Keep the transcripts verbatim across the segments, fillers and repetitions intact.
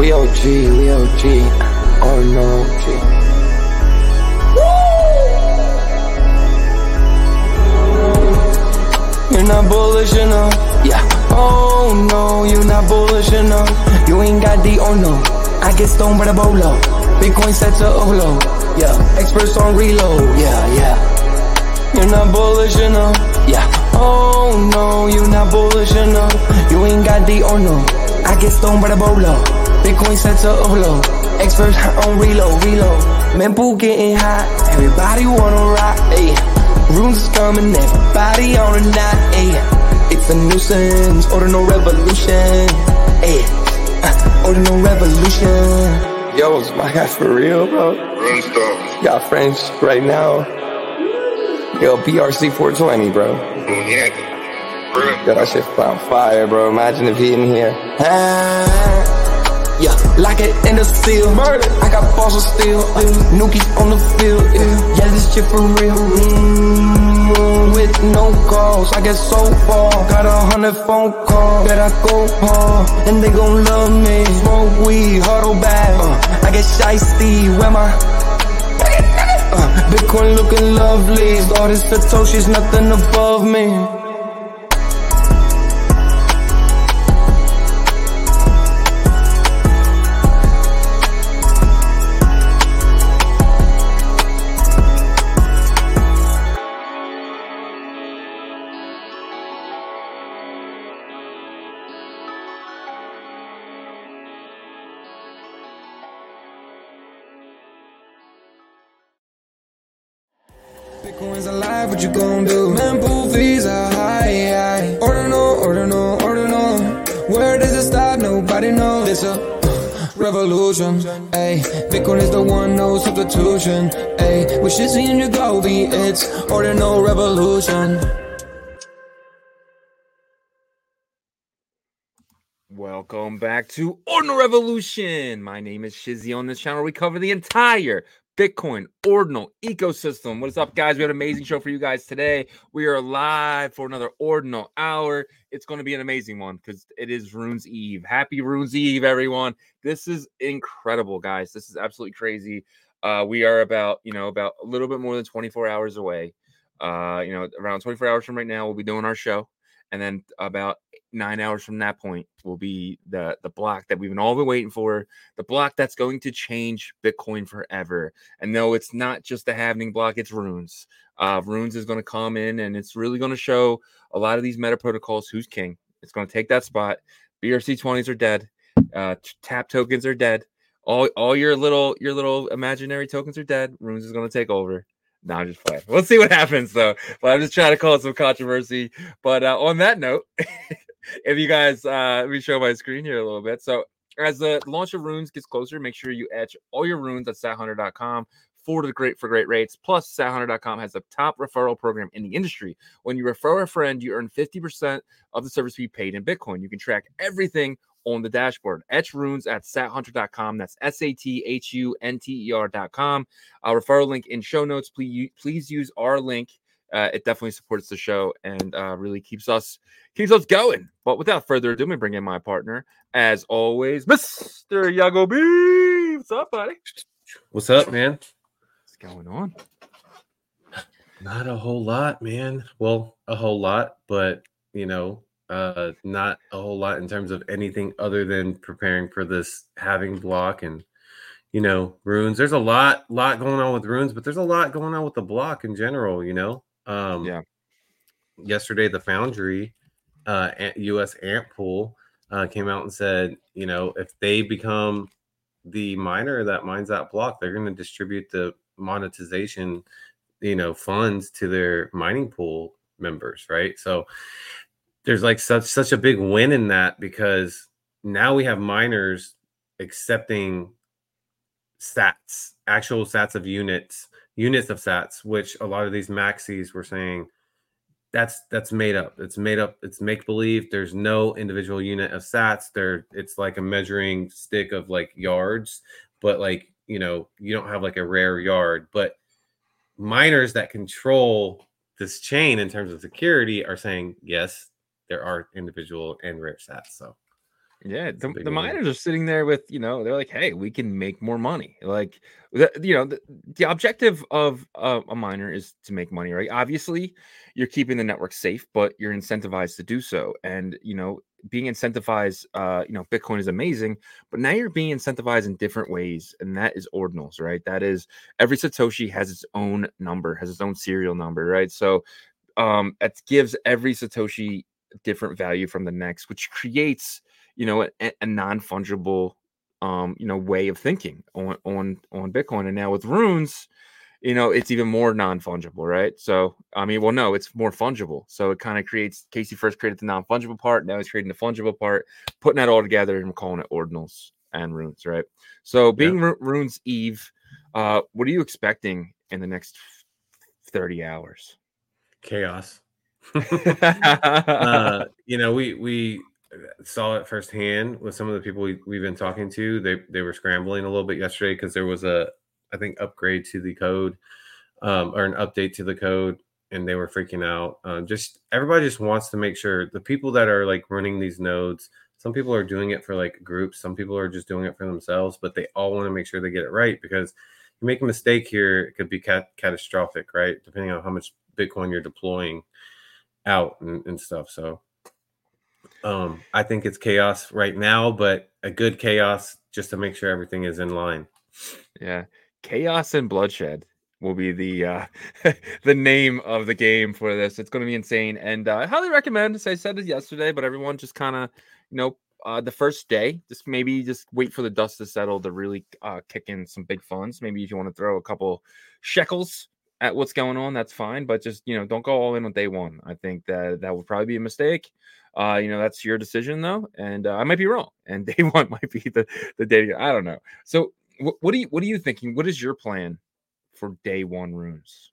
We O G, we O G, oh no G. You're not bullish enough, yeah. Oh no, you're not bullish enough. You ain't got the oh no. I get stoned by the bolo. Bitcoin set to O L O, yeah. Experts on reload, yeah, yeah. You're not bullish enough, yeah. Oh no, you're not bullish enough. You ain't got the oh no. I get stoned by the bolo. Bitcoin set to O L O. Experts on reload, reload. Mempool getting hot. Everybody wanna rock, ayy. Runes is coming, everybody on a knot, ayy. It's a nuisance, order no revolution, ayy. Uh, order no revolution. Yo, is my guy for real, bro? Got French right now. Yo, B R C four twenty, bro. Yo, that shit on fire, bro. Imagine if he in here. Ah, yeah, like it in the steel. Murder. I got balls of steel. Uh, Nukies on the field. Yeah, yeah, this shit for real. Mm, with no calls, I get so far. Got a hundred phone calls that I go hard, and they gon' love me. Smoke weed, huddle back. Uh, I get shiesty. Where my uh, Bitcoin looking lovely. All this Satoshi's nothing above me. Bitcoin's alive, what you gon' do? Mempool fees are high, high. Order no, order no, order no. Where does it stop? Nobody knows. It's a uh, revolution, ayy. Bitcoin is the one, no substitution, ayy. With Shizzy and your Gobi, it's order no revolution. Welcome back to Ordinal Revolution. My name is Shizzy. On this channel, we cover the entire Bitcoin Ordinal ecosystem. What is up, guys? We have an amazing show for you guys today. We are live for another Ordinal hour. It's going to be an amazing one because it is Runes Eve. Happy Runes Eve, everyone. This is incredible, guys. This is absolutely crazy. Uh, we are about, you know, about a little bit more than twenty-four hours away. Uh, you know, around twenty-four hours from right now, we'll be doing our show. And then about nine hours from that point will be the, the block that we've been all been waiting for, the block that's going to change Bitcoin forever. And no, it's not just the halving block, it's Runes. Uh, Runes is going to come in, and it's really going to show a lot of these meta protocols who's king. It's going to take that spot. B R C twenties are dead. Uh, tap tokens are dead. All, all your little your little imaginary tokens are dead. Runes is going to take over. No, I'm just playing. We'll see what happens, though. But I'm just trying to cause some controversy. But uh, on that note, if you guys, uh, let me show my screen here a little bit. So as the launch of Runes gets closer, make sure you etch all your runes at sat hunter dot com for the great for great rates. Plus, sat hunter dot com has the top referral program in the industry. When you refer a friend, you earn fifty percent of the service fee paid in Bitcoin. You can track everything on the dashboard. Etch runes at sat hunter dot com. That's S A T H U N T E R dot com. Our referral link in show notes. Please, please use our link. Uh, it definitely supports the show and uh, really keeps us keeps us going. But without further ado, let me bring in my partner, as always, Mister Yago B. What's up, buddy? What's up, man? What's going on? Not a whole lot, man. Well, a whole lot, but you know, uh, not a whole lot in terms of anything other than preparing for this halving block and you know, Runes. There's a lot, lot going on with Runes, but there's a lot going on with the block in general. You know, um, yeah. Yesterday, the Foundry, uh, U S Ant Pool, uh, came out and said, you know, if they become the miner that mines that block, they're going to distribute the monetization, you know, funds to their mining pool members, right? So there's like such such a big win in that because now we have miners accepting sats, actual sats of units, units of sats, which a lot of these maxis were saying that's that's made up. It's made up. It's make believe. There's no individual unit of sats. There, it's like a measuring stick of like yards, but like you know, you don't have like a rare yard. But miners that control this chain in terms of security are saying yes, there are individual and rare sats. So Yeah, It's a the, big the one. miners are sitting there with, you know, they're like, hey, we can make more money. Like, the, you know, the, the objective of uh, a miner is to make money, right? Obviously, you're keeping the network safe, but you're incentivized to do so. And, you know, being incentivized, uh, you know, Bitcoin is amazing, but now you're being incentivized in different ways. And that is ordinals, right? That is every Satoshi has its own number, has its own serial number, right? So um, it gives every Satoshi different value from the next, which creates, you know, a, a non-fungible, um, you know, way of thinking on on on Bitcoin. And now with runes, you know, it's even more non-fungible, right? So, I mean, well, no, it's more fungible. So it kind of creates. Casey first created the non-fungible part. Now he's creating the fungible part, putting that all together, and we're calling it ordinals and runes, right? So, Yeah. being Ru- runes Eve, uh, what are you expecting in the next thirty hours? Chaos. uh, you know, we we saw it firsthand with some of the people we, we've been talking to. They they were scrambling a little bit yesterday because there was a, I think, upgrade to the code, um, or an update to the code, and they were freaking out. Uh, just everybody just wants to make sure the people that are like running these nodes. Some people are doing it for like groups. Some people are just doing it for themselves, but they all want to make sure they get it right because you make a mistake here, it could be cat- catastrophic, right? Depending on how much Bitcoin you're deploying out and, and stuff. So um, I think it's chaos right now, but a good chaos just to make sure everything is in line. Yeah, chaos and bloodshed will be the uh, the name of the game for this. It's going to be insane, and uh, I highly recommend. As I said it yesterday, but everyone just kind of, you know, uh, the first day, just maybe just wait for the dust to settle to really uh, kick in some big funds. Maybe if you want to throw a couple shekels at what's going on, that's fine. But just, you know, don't go all in on day one. I think that that would probably be a mistake. Uh, you know, that's your decision though, and uh, I might be wrong. And day one might be the the day. I don't know. So what, what do you what are you thinking? What is your plan for day one runes?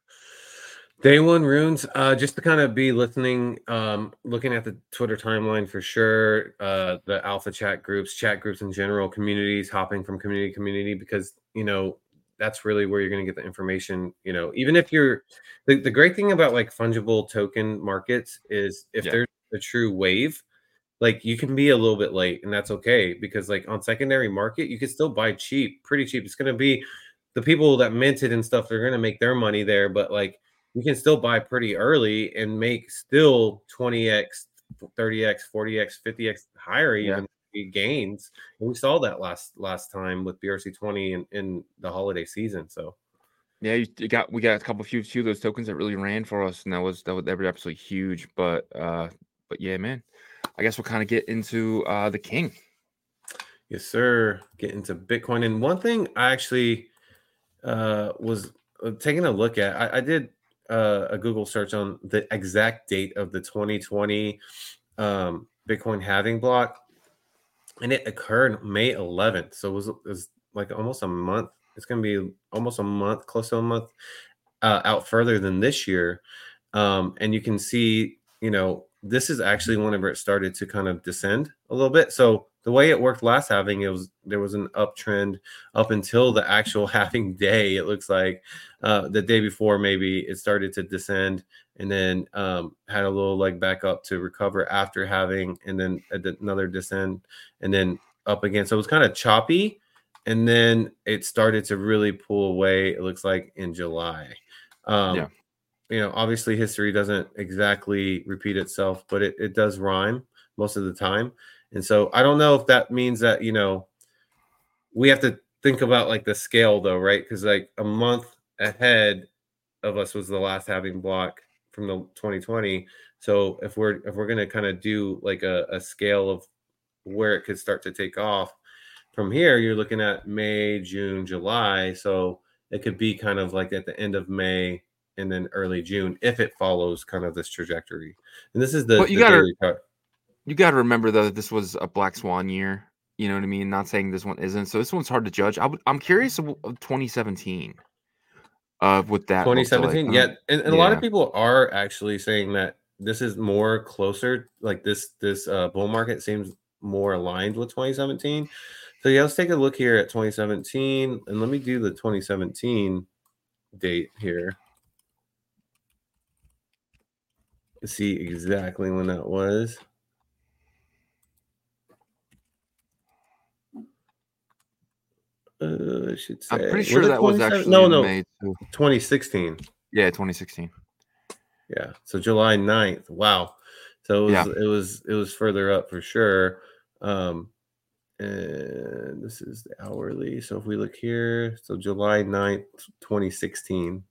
Day one runes, uh, just to kind of be listening, um, looking at the Twitter timeline for sure, uh, the alpha chat groups, chat groups in general, communities, hopping from community to community, because, you know, that's really where you're going to get the information. You know, even if you're, the, the great thing about like fungible token markets is if Yeah, there's a true wave, like you can be a little bit late and that's okay because like on secondary market, you can still buy cheap, pretty cheap. It's going to be the people that minted and stuff, they're going to make their money there, but like, you can still buy pretty early and make still twenty x, thirty x, forty x, fifty x higher yeah, even gains. And we saw that last last time with B R C twenty in, in the holiday season. So yeah. You, you got we got a couple few few of those tokens that really ran for us, and that was that was, that was absolutely huge. But uh, but yeah, man. I guess we'll kind of get into uh the king. yes, sir. Get into Bitcoin. And one thing I actually uh, was uh, taking a look at, I, I did uh, a Google search on the exact date of the twenty twenty um, Bitcoin halving block, and it occurred May eleventh. So it was, it was like almost a month. It's going to be almost a month, close to a month uh, out further than this year. Um, and you can see, you know, this is actually whenever it started to kind of descend a little bit. So the way it worked last halving, it was there was an uptrend up until the actual halving day. It looks like uh, the day before maybe it started to descend, and then um, had a little leg back up to recover after halving, and then another descend, and then up again. So it was kind of choppy, and then it started to really pull away. It looks like in July. Um, Yeah. you know, obviously history doesn't exactly repeat itself, but it, it does rhyme most of the time. And so I don't know if that means that, you know, we have to think about like the scale though, right? Because like a month ahead of us was the last halving block from the twenty twenty. So if we're if we're gonna kind of do like a, a scale of where it could start to take off from here, you're looking at May, June, July. So it could be kind of like at the end of May and then early June if it follows kind of this trajectory. And this is the But you the gotta daily chart. you gotta remember though that this was a black swan year. You know what I mean? Not saying this one isn't. So this one's hard to judge. I would, I'm curious of, of twenty seventeen. Uh, what that looked like. twenty seventeen, Um, yeah, and, and a lot of yeah. people are actually saying that this is more closer, like this this uh, bull market seems more aligned with twenty seventeen. So yeah, let's take a look here at twenty seventeen, and let me do the twenty seventeen date here to see exactly when that was. Uh, I should say. I'm pretty Was sure it that was twenty-seven? actually No, in no, May too. twenty sixteen. Yeah, twenty sixteen. Yeah, so July ninth. Wow. So it was Yeah. it was it was further up for sure. Um, and this is the hourly. So if we look here, so July ninth, twenty sixteen.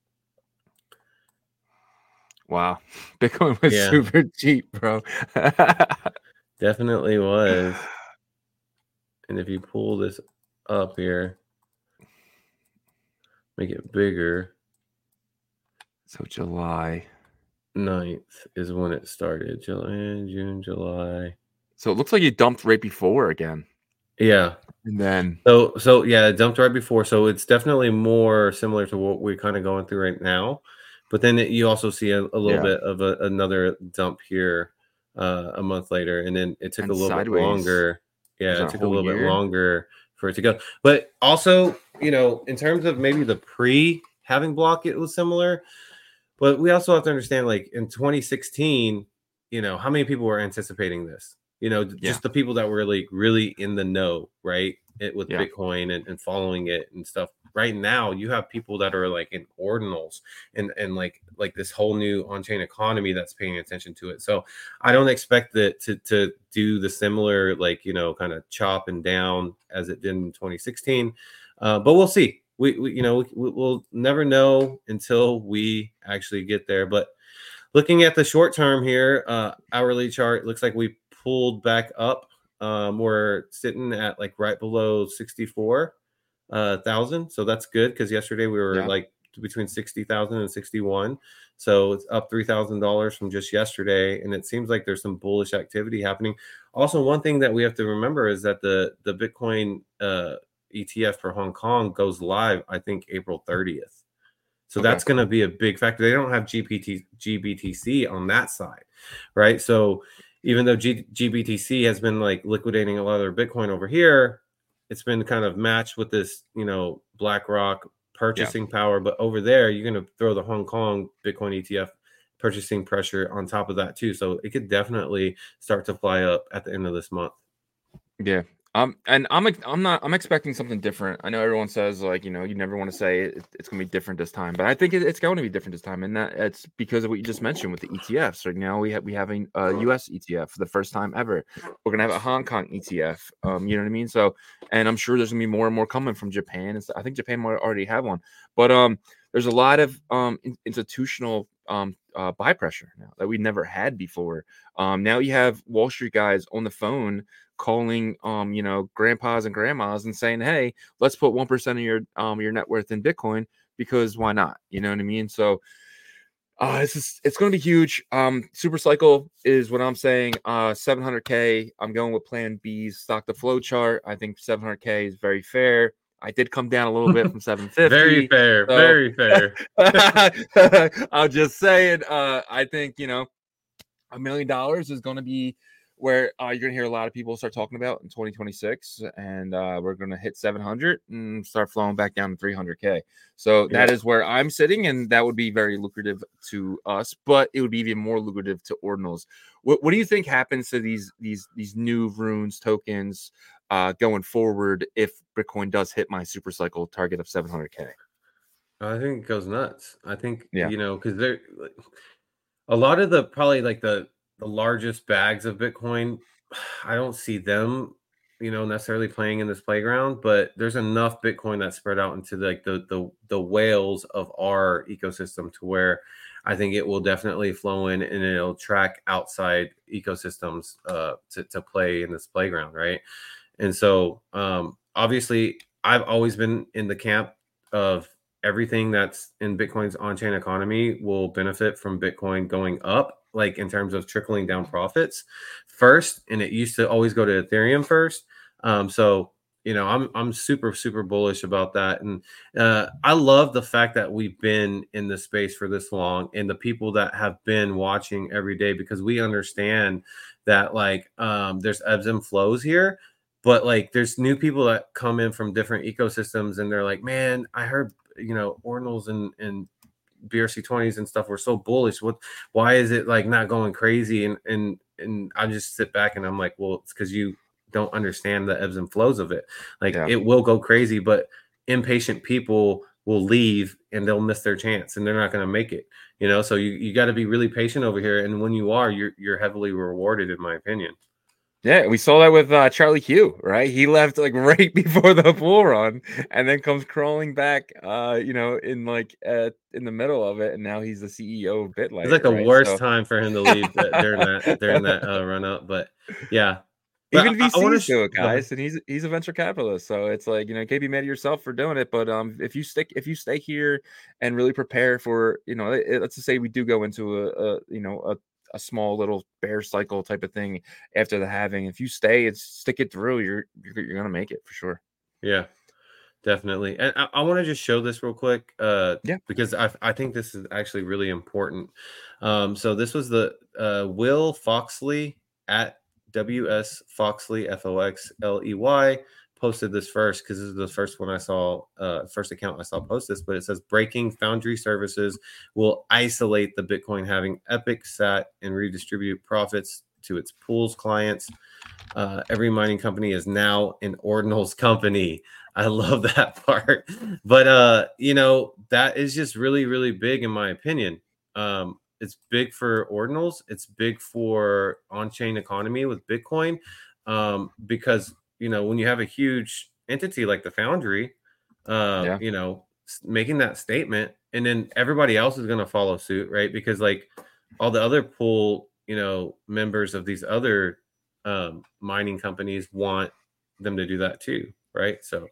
Wow. Bitcoin was Yeah. super cheap, bro. Definitely was. And if you pull this up here, make it bigger, So July. ninth is when it started. July, June, July. So it looks like you dumped right before again. Yeah. And then So so yeah, it dumped right before. So it's definitely more similar to what we're kind of going through right now. But then it, you also see a, a little Yeah. bit of a, another dump here uh, a month later, and then it took And a little sideways. bit longer. Yeah, Was that it a took a whole little bit year? longer for it to go. But also, you know, in terms of maybe the pre having block, it was similar. But we also have to understand, like in twenty sixteen, you know, how many people were anticipating this? You know, just Yeah. the people that were like really in the know, right? It with Yeah. Bitcoin and, and following it and stuff. Right now, you have people that are like in ordinals and and like like this whole new on-chain economy that's paying attention to it. So I don't expect that to to do the similar, like, you know, kind of chop and down as it did in twenty sixteen. Uh, but we'll see. We, we you know we, we'll never know until we actually get there. But looking at the short term here, uh, hourly chart looks like we pulled back up. Um, we're sitting at like right below sixty-four uh, thousand, so that's good because yesterday we were Yeah. like between sixty thousand and sixty-one. So it's up three thousand dollars from just yesterday, and it seems like there's some bullish activity happening. Also, one thing that we have to remember is that the the Bitcoin uh, E T F for Hong Kong goes live, I think, April thirtieth. So Okay. that's going to be a big factor. They don't have G P T, G B T C on that side, right? So even though G, GBTC has been like liquidating a lot of their Bitcoin over here, it's been kind of matched with this, you know, BlackRock purchasing power. But over there, you're going to throw the Hong Kong Bitcoin E T F purchasing pressure on top of that too. So it could definitely start to fly up at the end of this month. Yeah. Um, and I'm ex- I'm not I'm expecting something different. I know everyone says, like, you know, you never want to say it, it's going to be different this time, but I think it, it's going to be different this time, and that it's because of what you just mentioned with the E T Fs. Right now we have we having a U S E T F for the first time ever. We're gonna have a Hong Kong E T F. Um, you know what I mean? So, and I'm sure there's gonna be more and more coming from Japan. And I think Japan might already have one, but um, there's a lot of um in- institutional um uh, buy pressure now that we never had before. Um, now you have Wall Street guys on the phone calling um you know grandpas and grandmas and saying, hey, let's put one percent of your um your net worth in Bitcoin, because why not? You know what I mean? So uh it's just, it's going to be huge. Um super cycle is what I'm saying. uh seven hundred K, I'm going with Plan B's stock to flow chart. I think seven hundred K is very fair. I did come down a little bit from seven fifty. Very fair, so- very fair. I'll just say it. uh I think, you know, a million dollars is going to be where uh, you're going to hear a lot of people start talking about in twenty twenty-six, and uh, we're going to hit seven hundred and start flowing back down to three hundred K. So that Yeah. is where I'm sitting, and that would be very lucrative to us, but it would be even more lucrative to ordinals. What, what do you think happens to these these these new runes tokens uh, going forward if Bitcoin does hit my super cycle target of seven hundred K? I think it goes nuts. I think, Yeah. you know, because they're like, a lot of the probably like the the largest bags of Bitcoin, I don't see them, you know, necessarily playing in this playground, but there's enough Bitcoin that's spread out into like the the the whales of our ecosystem to where I think it will definitely flow in and it'll track outside ecosystems uh to, to play in this playground, right? And so um obviously I've always been in the camp of everything that's in Bitcoin's on-chain economy will benefit from Bitcoin going up, like in terms of trickling down profits first. And it used to always go to Ethereum first. Um, so, you know, I'm I'm super, super bullish about that. And uh, I love the fact that we've been in this space for this long and the people that have been watching every day, because we understand that like um, there's ebbs and flows here. But like there's new people that come in from different ecosystems and they're like, man, I heard, you know, ordinals and, and B R C twenties and stuff were so bullish. What, why is it like not going crazy? And, and, and I just sit back and I'm like, well, it's because you don't understand the ebbs and flows of it. Like Yeah. it will go crazy, but impatient people will leave and they'll miss their chance and they're not going to make it. You know, so you, you got to be really patient over here. And when you are, you're you're heavily rewarded, in my opinion. Yeah, we saw that with uh, Charlie Hugh, right? He left like right before the bull run, and then comes crawling back, uh, you know, in like uh, in the middle of it, and now he's the C E O of BitLight. It's like the right? worst so... time for him to leave that, during that during that uh, run up. But yeah, but even I, V Cs I wanna do it, sh- go ahead. guys, and he's he's a venture capitalist, so it's like, you know, you can't be mad at yourself for doing it. But um, if you stick, if you stay here and really prepare for, you know, it, let's just say we do go into a, a you know a a small little bear cycle type of thing after the halving. If you stay and stick it through, you're you're, you're gonna make it for sure. Yeah, definitely. And I, I want to just show this real quick, uh, Yeah. because I I think this is actually really important. Um, so this was the uh, Will Foxley at W S Foxley F O X L E Y posted this first, because this is the first one I saw, uh, first account I saw post this, but it says breaking Foundry services will isolate the Bitcoin having Epic sat and redistribute profits to its pools clients. Uh, every mining company is now an Ordinals company. I love that part. But, uh, you know, that is just really, really big in my opinion. Um, it's big for Ordinals. It's big for on-chain economy with Bitcoin, um, because, you know, when you have a huge entity like the Foundry, uh, Yeah. you know, making that statement, and then everybody else is going to follow suit, right? Because like all the other pool, you know, members of these other um, mining companies want them to do that too, right? So,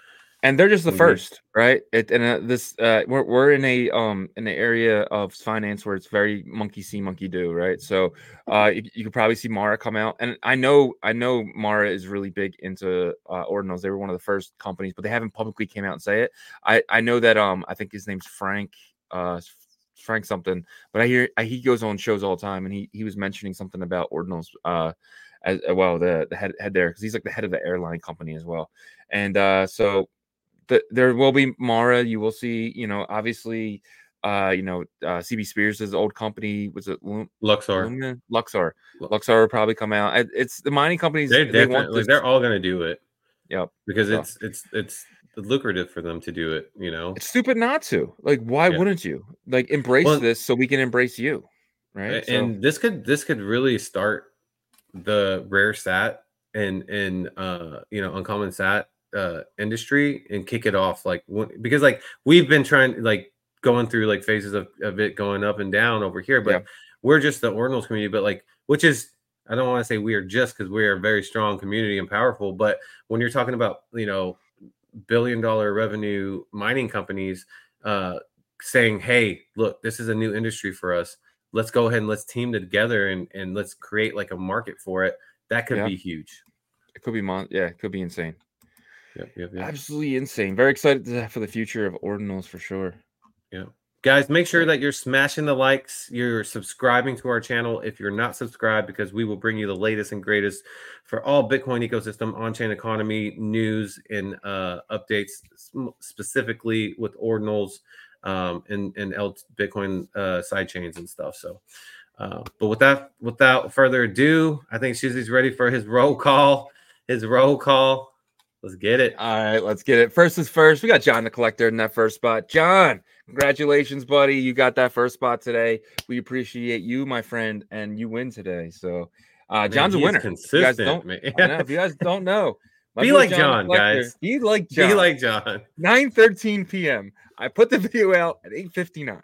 and they're just the Mhm. first, right? It, and uh, this uh, we're we're in a um in the area of finance where it's very monkey see, monkey do, right? So, uh, you, you could probably see Mara come out, and I know I know Mara is really big into uh, Ordinals. They were one of the first companies, but they haven't publicly came out and say it. I I know that um I think his name's Frank uh Frank something, but I hear I, he goes on shows all the time, and he he was mentioning something about Ordinals uh as well, the the head head there, because he's like the head of the airline company as well, and uh so. The, there will be Mara. You will see, you know, obviously, uh, you know, uh, C B Spears' old company, was it Lum- Luxor, Lumina? Luxor. Luxor will probably come out. It- It's the mining companies. they're They want definitely this. they're all going to do it. Yep. Because So. it's it's it's lucrative for them to do it, you know. It's stupid not to. Like, why Yeah. wouldn't you? Like, embrace Well, this so we can embrace you, right? and So, this could this could really start the rare sat and and uh you know uncommon sat uh industry and kick it off, like when, because like we've been trying, like going through like phases of, of it going up and down over here, but yeah. we're just the Ordinals community, but like, which is, I don't want to say we are just, because we are a very strong community and powerful, but when you're talking about, you know, billion dollar revenue mining companies uh saying, hey, look, this is a new industry for us, let's go ahead and let's team together and and let's create like a market for it, that could Yeah. be huge. It could be mon- yeah, it could be insane. Yep, yep, yep. Absolutely insane. Very excited to, for the future of Ordinals for sure. Yeah. Guys, make sure that you're smashing the likes, you're subscribing to our channel if you're not subscribed, because we will bring you the latest and greatest for all Bitcoin ecosystem, on-chain economy, news, and uh, updates, specifically with Ordinals um, and, and L- Bitcoin uh, side chains and stuff. So, uh, but with that, without further ado, I think Shizzy's ready for his roll call. His roll call. Let's get it. All right, let's get it. First is first. We got John the Collector in that first spot. John, congratulations, buddy. You got that first spot today. We appreciate you, my friend, and you win today. So, uh, John's man, a winner. Consistent, if you guys don't, man. I know, if you guys don't know, be like John, John guys. Be like John. Be like John. nine thirteen p.m. I put the video out at eight fifty-nine.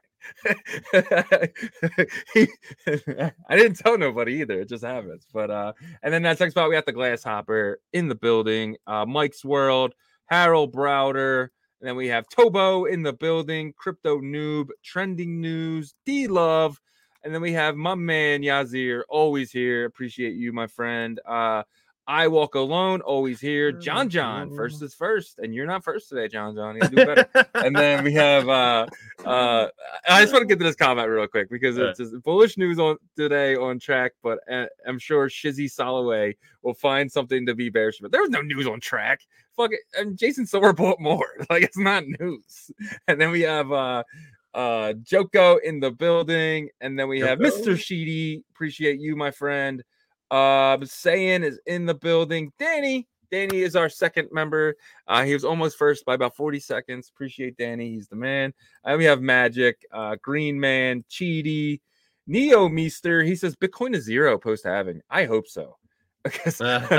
he, I didn't tell nobody either. It just happens. But uh, and then that next spot we got the Glass Hopper in the building. Uh, Mike's World, Harold Browder, and then we have Tobo in the building. Crypto Noob, Trending News, D Love, and then we have my man Yazir, always here. Appreciate you, my friend. Uh, I Walk Alone, always here. John John, first is first, and you're not first today, John John. You gotta do better. And then we have uh uh I just want to get to this comment real quick because it's just bullish news on today on track, but uh, I'm sure Shizzy Soloway will find something to be bearish about. There was no news on track. Fuck it. And Jason Silver bought more. Like, it's not news. And then we have uh uh Joko in the building, and then we have Joko. Mister Sheedy. Appreciate you, my friend. Uh, Sayan is in the building. Danny, Danny is our second member. Uh, he was almost first by about forty seconds. Appreciate Danny. He's the man. And we have Magic, uh, Green Man, Cheedy, Neo Meester. He says Bitcoin is zero post halving. I hope so. and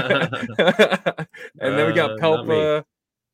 then we got Uh, not Pelpa,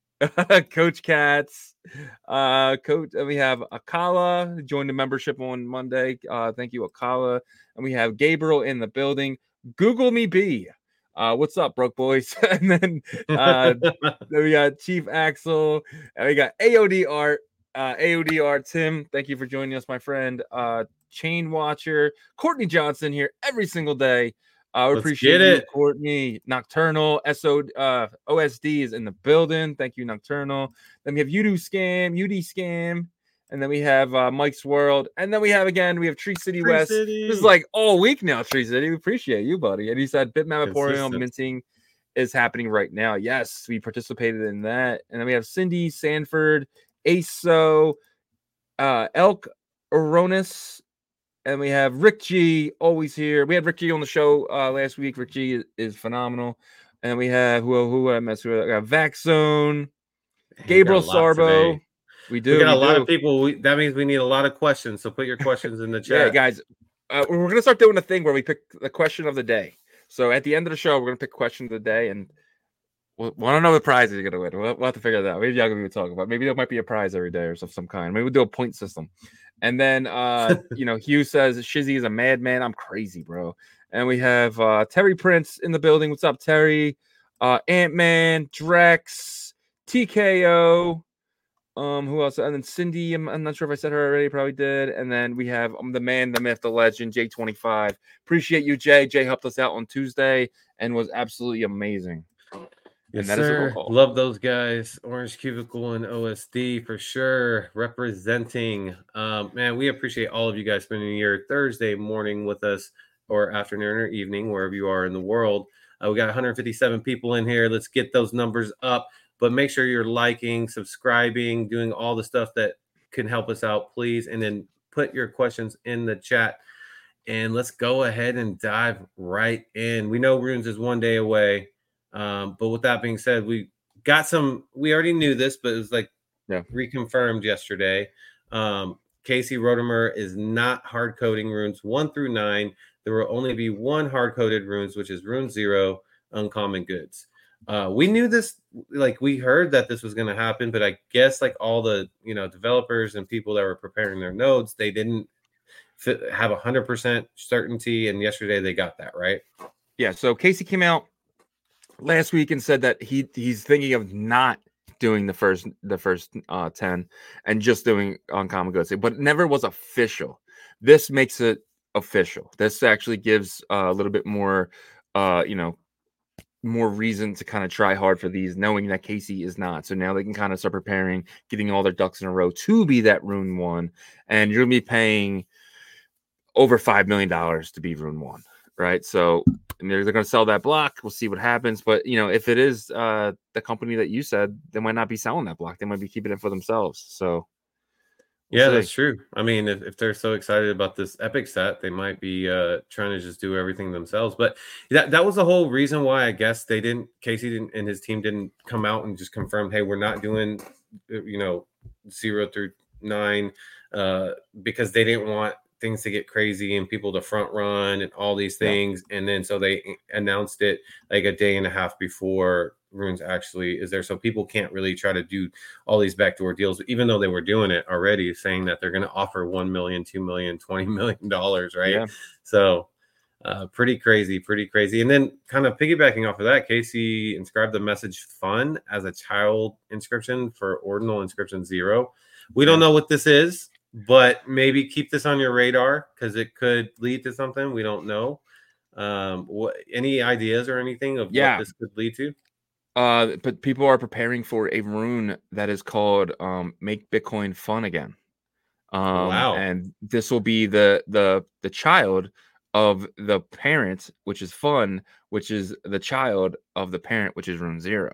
Coach Cats, uh, Coach. And we have Akala who joined the membership on Monday. Uh, thank you, Akala. And we have Gabriel in the building. Google me B. Uh, what's up, broke boys? and then, uh, then we got Chief Axel, and we got A O D Art. Uh, A O D Art Tim, thank you for joining us, my friend. Uh, Chain Watcher, Courtney Johnson here every single day. I uh, appreciate it, Courtney. Nocturnal, S O uh, O S D is in the building. Thank you, Nocturnal. Then we have U D Scam, U D Scam, and then we have uh, Mike's World, and then we have again we have Tree City Tree West. City. This is like all week now, Tree City. We appreciate you, buddy. And he said Bitmap Emporium minting is happening right now. Yes, we participated in that, and then we have Cindy Sanford, Aso, uh, Elk Aronis. And we have Rick G always here. We had Rick G on the show uh, last week. Rick G is, is phenomenal. And we have who who I mess with? I got Vaxzone, Gabriel Sarbo. Today. We do. We got we a lot do. of people. We, that means we need a lot of questions. So put your questions in the chat. Yeah, guys. Uh, we're gonna start doing a thing where we pick the question of the day. So at the end of the show, we're gonna pick question of the day, and we'll, we don't know the prize you're gonna win. We'll, we'll have to figure that out. Maybe y'all gonna be talking about. Maybe there might be a prize every day or some some kind. Maybe we'll do a point system. And then, uh, you know, Hugh says Shizzy is a madman. I'm crazy, bro. And we have uh, Terry Prince in the building. What's up, Terry? Uh, Ant-Man, Drex, T K O. Um, who else? And then Cindy. I'm, I'm not sure if I said her already. Probably did. And then we have um, the man, the myth, the legend, J twenty-five. Appreciate you, Jay. Jay helped us out on Tuesday and was absolutely amazing. Yes, and that sir. is Love those guys. Orange Cubicle and O S D for sure. Representing. Um, man, we appreciate all of you guys spending your Thursday morning with us, or afternoon or evening, wherever you are in the world. Uh, we got one hundred fifty-seven people in here. Let's get those numbers up. But make sure you're liking, subscribing, doing all the stuff that can help us out, please. And then put your questions in the chat. And let's go ahead and dive right in. We know Runes is one day away. Um, but with that being said, we got some, we already knew this, but it was like yeah. reconfirmed yesterday. Um, Casey Rotemer is not hard coding runes one through nine. There will only be one hard coded runes, which is rune zero, uncommon goods. Uh, we knew this, like we heard that this was going to happen, but I guess like all the, you know, developers and people that were preparing their nodes, they didn't fit, have a hundred percent certainty. And yesterday they got that, right? Yeah. So Casey came out last week and said that he he's thinking of not doing the first the first uh, ten and just doing uncommon goods, but it never was official. This makes it official. This actually gives uh, a little bit more, uh, you know, more reason to kind of try hard for these, knowing that Casey is not. So now they can kind of start preparing, getting all their ducks in a row to be that Rune one, and you're gonna be paying over five million dollars to be Rune one, right? So. And they're, they're going to sell that block. We'll see what happens. But, you know, if it is uh, the company that you said, they might not be selling that block. They might be keeping it for themselves. So, we'll yeah, see. That's true. I mean, if, if they're so excited about this epic set, they might be uh, trying to just do everything themselves. But that, that was the whole reason why I guess they didn't, Casey didn't, and his team didn't come out and just confirm, hey, we're not doing, you know, zero through nine uh, because they didn't want things to get crazy and people to front run and all these things. Yeah. And then so they announced it like a day and a half before Runes actually is there. So people can't really try to do all these backdoor deals, even though they were doing it already, saying that they're going to offer one million, two million, twenty million dollars. Right. Yeah. So uh, pretty crazy, pretty crazy. And then kind of piggybacking off of that, Casey inscribed the message fun as a child inscription for Ordinal Inscription Zero. We don't know what this is, but maybe keep this on your radar because it could lead to something. We don't know. Um, what any ideas or anything of yeah. what this could lead to? Uh, but people are preparing for a rune that is called um, "Make Bitcoin Fun Again." Um, wow! And this will be the the the child of the parent, which is fun, which is the child of the parent, which is Rune Zero.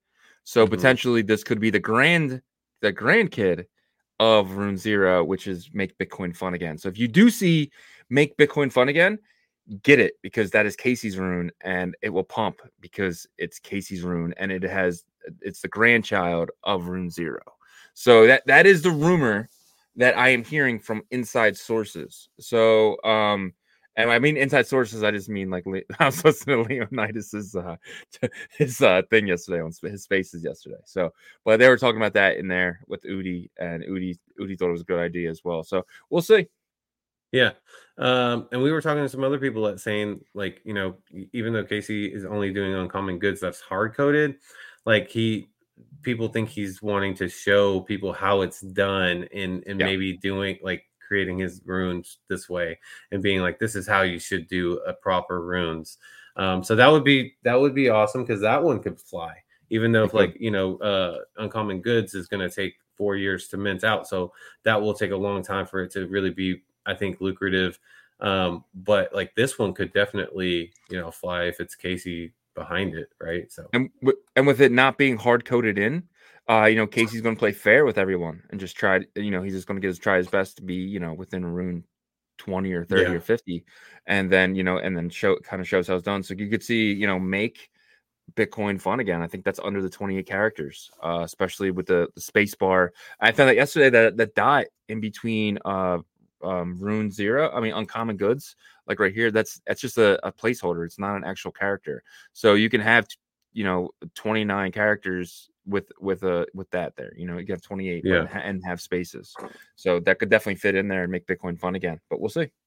So mm-hmm. potentially, this could be the grand the grandkid of Rune Zero, which is Make Bitcoin Fun Again. So if you do see Make Bitcoin Fun Again, get it because that is Casey's rune, and it will pump because it's Casey's rune, and it has it's the grandchild of Rune Zero. So that that is the rumor that I am hearing from inside sources. So um and I mean inside sources, I just mean like I was listening to Leonidas's uh his uh thing yesterday on his spaces yesterday. So but they were talking about that in there with Udi, and Udi Udi thought it was a good idea as well. So we'll see. Yeah. Um, and we were talking to some other people that saying, like, you know, even though Casey is only doing uncommon goods that's hard coded, like he people think he's wanting to show people how it's done and and Yeah. maybe doing like creating his runes this way and being like, this is how you should do a proper runes. Um, so that would be that would be awesome because that one could fly, even though if like, you know, uh uncommon goods is gonna take four years to mint out. So that will take a long time for it to really be, I think, lucrative. Um, but like this one could definitely, you know, fly if it's Casey behind it, right? So And w- and with it not being hard coded in, uh, you know, Casey's going to play fair with everyone and just try. You know, he's just going to get his try his best to be, you know, within a rune twenty or thirty yeah. or fifty, and then you know, and then show kind of shows how it's done. So you could see, you know, make Bitcoin fun again. I think that's under the twenty-eight characters, uh, especially with the, the space bar. I found that yesterday that that dot in between uh um Rune Zero, I mean uncommon goods, like right here, that's that's just a, a placeholder. It's not an actual character. So you can have, you know, twenty-nine characters with with a with that there. You know, you can have twenty-eight, Yeah. but, and have spaces. So that could definitely fit in there and make Bitcoin fun again. But we'll see.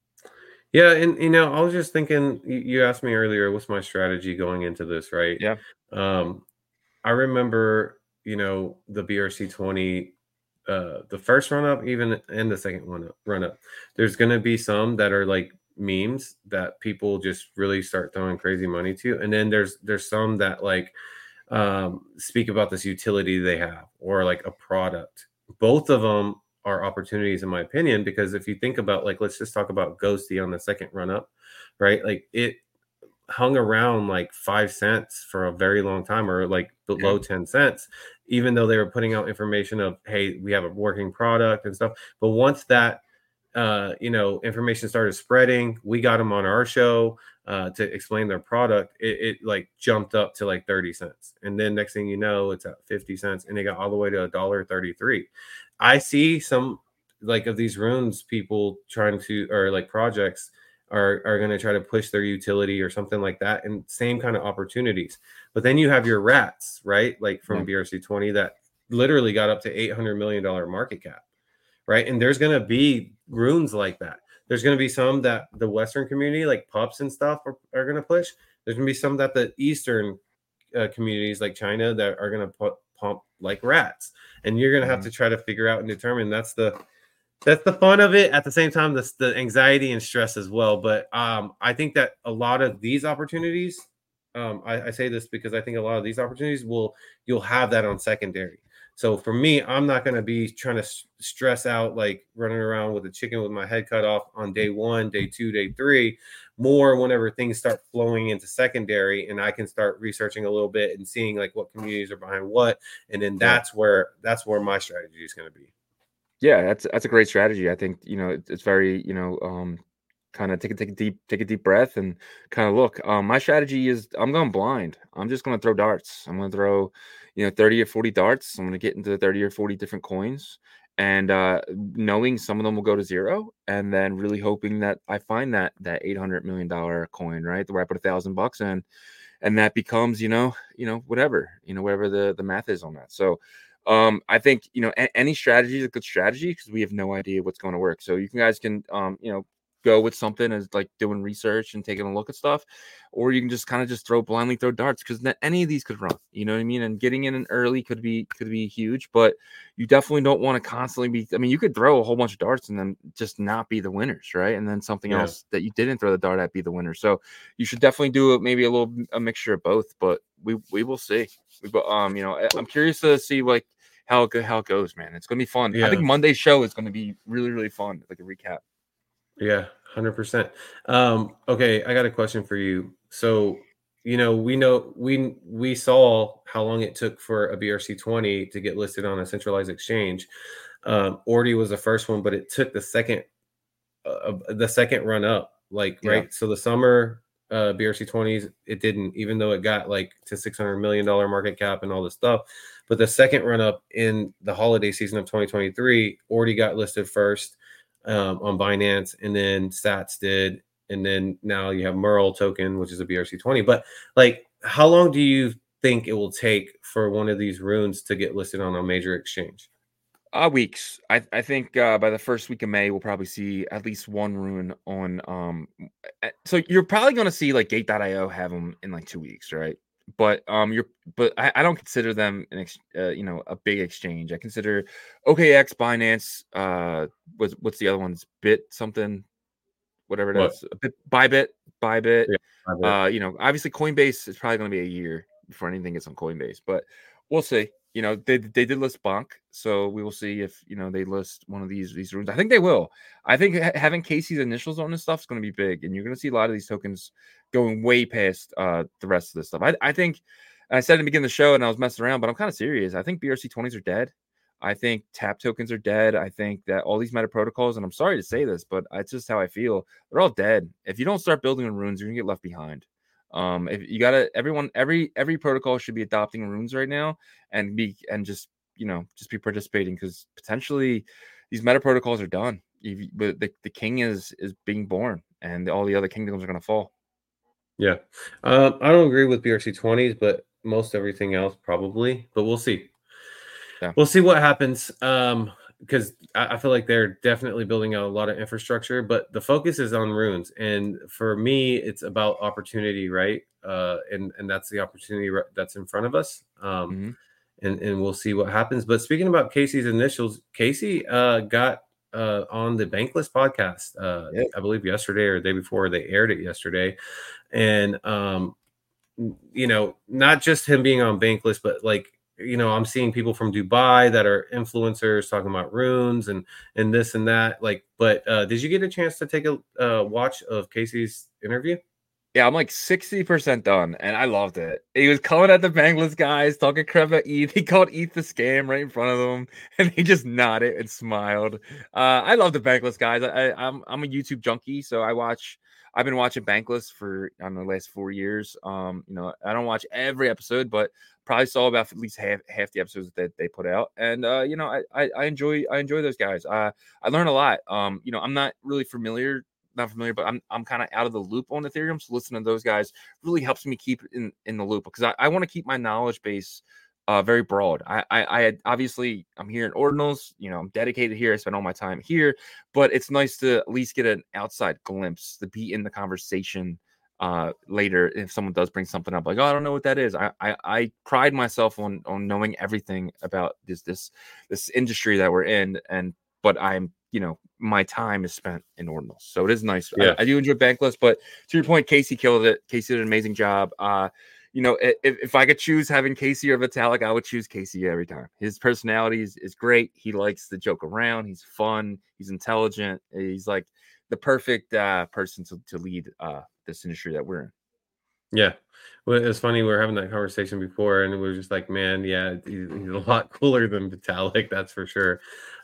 Yeah, and you know, I was just thinking. You you asked me earlier, what's my strategy going into this, right? Yeah. Um, I remember, you know, the B R C twenty, uh, the first run up, even and the second one up, run up. There's going to be some that are like memes that people just really start throwing crazy money to, and then there's there's some that like um, speak about this utility they have or like a product. Both of them are opportunities, in my opinion, because if you think about like, let's just talk about Ghosty on the second run up, right? Like it hung around like five cents for a very long time, or like below Yeah. ten cents, even though they were putting out information of, hey, we have a working product and stuff. But once that uh, you know, information started spreading, we got them on our show uh, to explain their product. It, it like jumped up to like thirty cents, and then next thing you know, it's at fifty cents, and they got all the way to a dollar thirty-three. I see some like of these runes people trying to, or like projects are are going to try to push their utility or something like that, and same kind of opportunities. But then you have your rats, right? Like from Yeah. B R C twenty that literally got up to eight hundred million dollars market cap, right? And there's going to be runes like that. There's going to be some that the Western community, like pups and stuff, are, are going to push. There's going to be some that the Eastern uh, communities, like China, that are going to put pump like rats. And you're going to have Mhm. to try to figure out and determine. That's the that's the fun of it. At the same time, that's the anxiety and stress as well. But um, I think that a lot of these opportunities, um, I, I say this because I think a lot of these opportunities will you'll have that on secondary. So for me, I'm not going to be trying to s- stress out like running around with a chicken with my head cut off on day one, day two, day three. More whenever things start flowing into secondary, and I can start researching a little bit and seeing like what communities are behind what, and then that's where that's where my strategy is going to be. Yeah, that's that's a great strategy. I think, you know, it's, it's very, you know, um, kind of take a take a deep take a deep breath and kind of look. Um, my strategy is I'm going blind. I'm just going to throw darts. I'm going to throw, you know, thirty or forty darts. I'm going to get into thirty or forty different coins, and uh, knowing some of them will go to zero, and then really hoping that I find that that eight hundred million dollar coin, right, where I put a thousand bucks in, and that becomes, you know, you know, whatever, you know, whatever the the math is on that. So. Um, I think, you know, a- any strategy is a good strategy because we have no idea what's going to work. So you can guys can, um, you know, go with something as like doing research and taking a look at stuff, or you can just kind of just throw blindly throw darts because any of these could run. You know what I mean? And getting in an early could be could be huge, but you definitely don't want to constantly be. I mean, you could throw a whole bunch of darts and then just not be the winners, right? And then something Yeah. else that you didn't throw the dart at be the winner. So you should definitely do a, maybe a little a mixture of both. But we we will see. We, but um, you know, I- I'm curious to see like how it, go- how it goes, man. It's gonna be fun. I think Yeah. Monday's show is gonna be really really fun, like a recap. Yeah, one hundred percent. Um, okay, I got a question for you. So, you know, we know we we saw how long it took for a B R C twenty to get listed on a centralized exchange. Um, Ordi was the first one, but it took the second uh, the second run up Like, Yeah. right. So the summer uh, B R C twenties, it didn't, even though it got like to six hundred million dollars market cap and all this stuff. But the second run up in the holiday season of twenty twenty-three already got listed first um, on Binance, and then Sats did. And then now you have Merle token, which is a B R C twenty. But like, how long do you think it will take for one of these runes to get listed on a major exchange? Uh, weeks. I I think uh, by the first week of May, we'll probably see at least one rune on. Um, uh, so you're probably going to see like Gate dot io have them in like two weeks, right? But um, you're but I, I don't consider them an ex, uh, you know a big exchange. I consider O K X, Binance. Uh, what's what's the other ones? Bit something, whatever it What? is. A bit, Bybit, Bybit. Yeah, I bet. Uh, you know, obviously Coinbase is probably going to be a year before anything gets on Coinbase, but we'll see. You know, they they did list Bonk, so we will see if you know they list one of these these runes. I think they will. I think ha- having Casey's initials on this stuff is going to be big, and you're going to see a lot of these tokens going way past uh the rest of this stuff. I I think I said in the beginning of the show, and I was messing around, but I'm kind of serious. I think B R C twenties are dead. I think tap tokens are dead. I think that all these meta protocols, and I'm sorry to say this, but it's just how I feel. They're all dead. If you don't start building on runes, you're gonna get left behind. Um, if you gotta, everyone, every every protocol should be adopting runes right now, and be and just you know just be participating, because potentially these meta protocols are done. If, but the, the king is is being born, and all the other kingdoms are gonna fall. Yeah. Um, I don't agree with B R C twenties, but most everything else probably. But we'll see. Yeah. We'll see what happens. Um, because I, I feel like they're definitely building out a lot of infrastructure, but the focus is on runes. And for me, it's about opportunity, right? Uh, and and that's the opportunity ri- that's in front of us. Um, hmm and and we'll see what happens. But speaking about Casey's initials, Casey uh got uh on the Bankless podcast. Uh, Yeah. I believe yesterday or the day before. They aired it yesterday, and um, you know, not just him being on Bankless, but like, you know, I'm seeing people from Dubai that are influencers talking about runes and and this and that. Like, but uh, did you get a chance to take a uh, watch of Casey's interview? Yeah, I'm like sixty percent done, and I loved it. He was coming at the Bangless guys, talking crap about E T H. He called E T H the scam right in front of them, and he just nodded and smiled. Uh, I love the Bankless guys. I, I, I'm I'm a YouTube junkie, so I watch. I've been watching Bankless for I don't know the last four years. Um, you know, I don't watch every episode, but probably saw about at least half half the episodes that they put out. And uh, you know, I, I I enjoy I enjoy those guys. Uh, I learn a lot. Um, you know, I'm not really familiar not familiar, but I'm I'm kind of out of the loop on Ethereum. So listening to those guys really helps me keep in, in the loop, because I, I want to keep my knowledge base uh, very broad. I, I I had obviously I'm here in Ordinals, you know, I'm dedicated here. I spend all my time here, but it's nice to at least get an outside glimpse, to be in the conversation uh later if someone does bring something up like, oh, I don't know what that is. I I, I pride myself on on knowing everything about this this this industry that we're in, and but I'm you know my time is spent in Ordinals, so it is nice. Yeah. I, I do enjoy Bankless, but to your point, Casey killed it. Casey did an amazing job. Uh, you know, if, if I could choose having Casey or Vitalik, I would choose Casey every time. His personality is, is great. He likes to joke around. He's fun. He's intelligent. He's like the perfect uh, person to, to lead uh, this industry that we're in. Yeah. Well, it's funny. We were having that conversation before, and we were just like, man, yeah, he's, he's a lot cooler than Vitalik, that's for sure.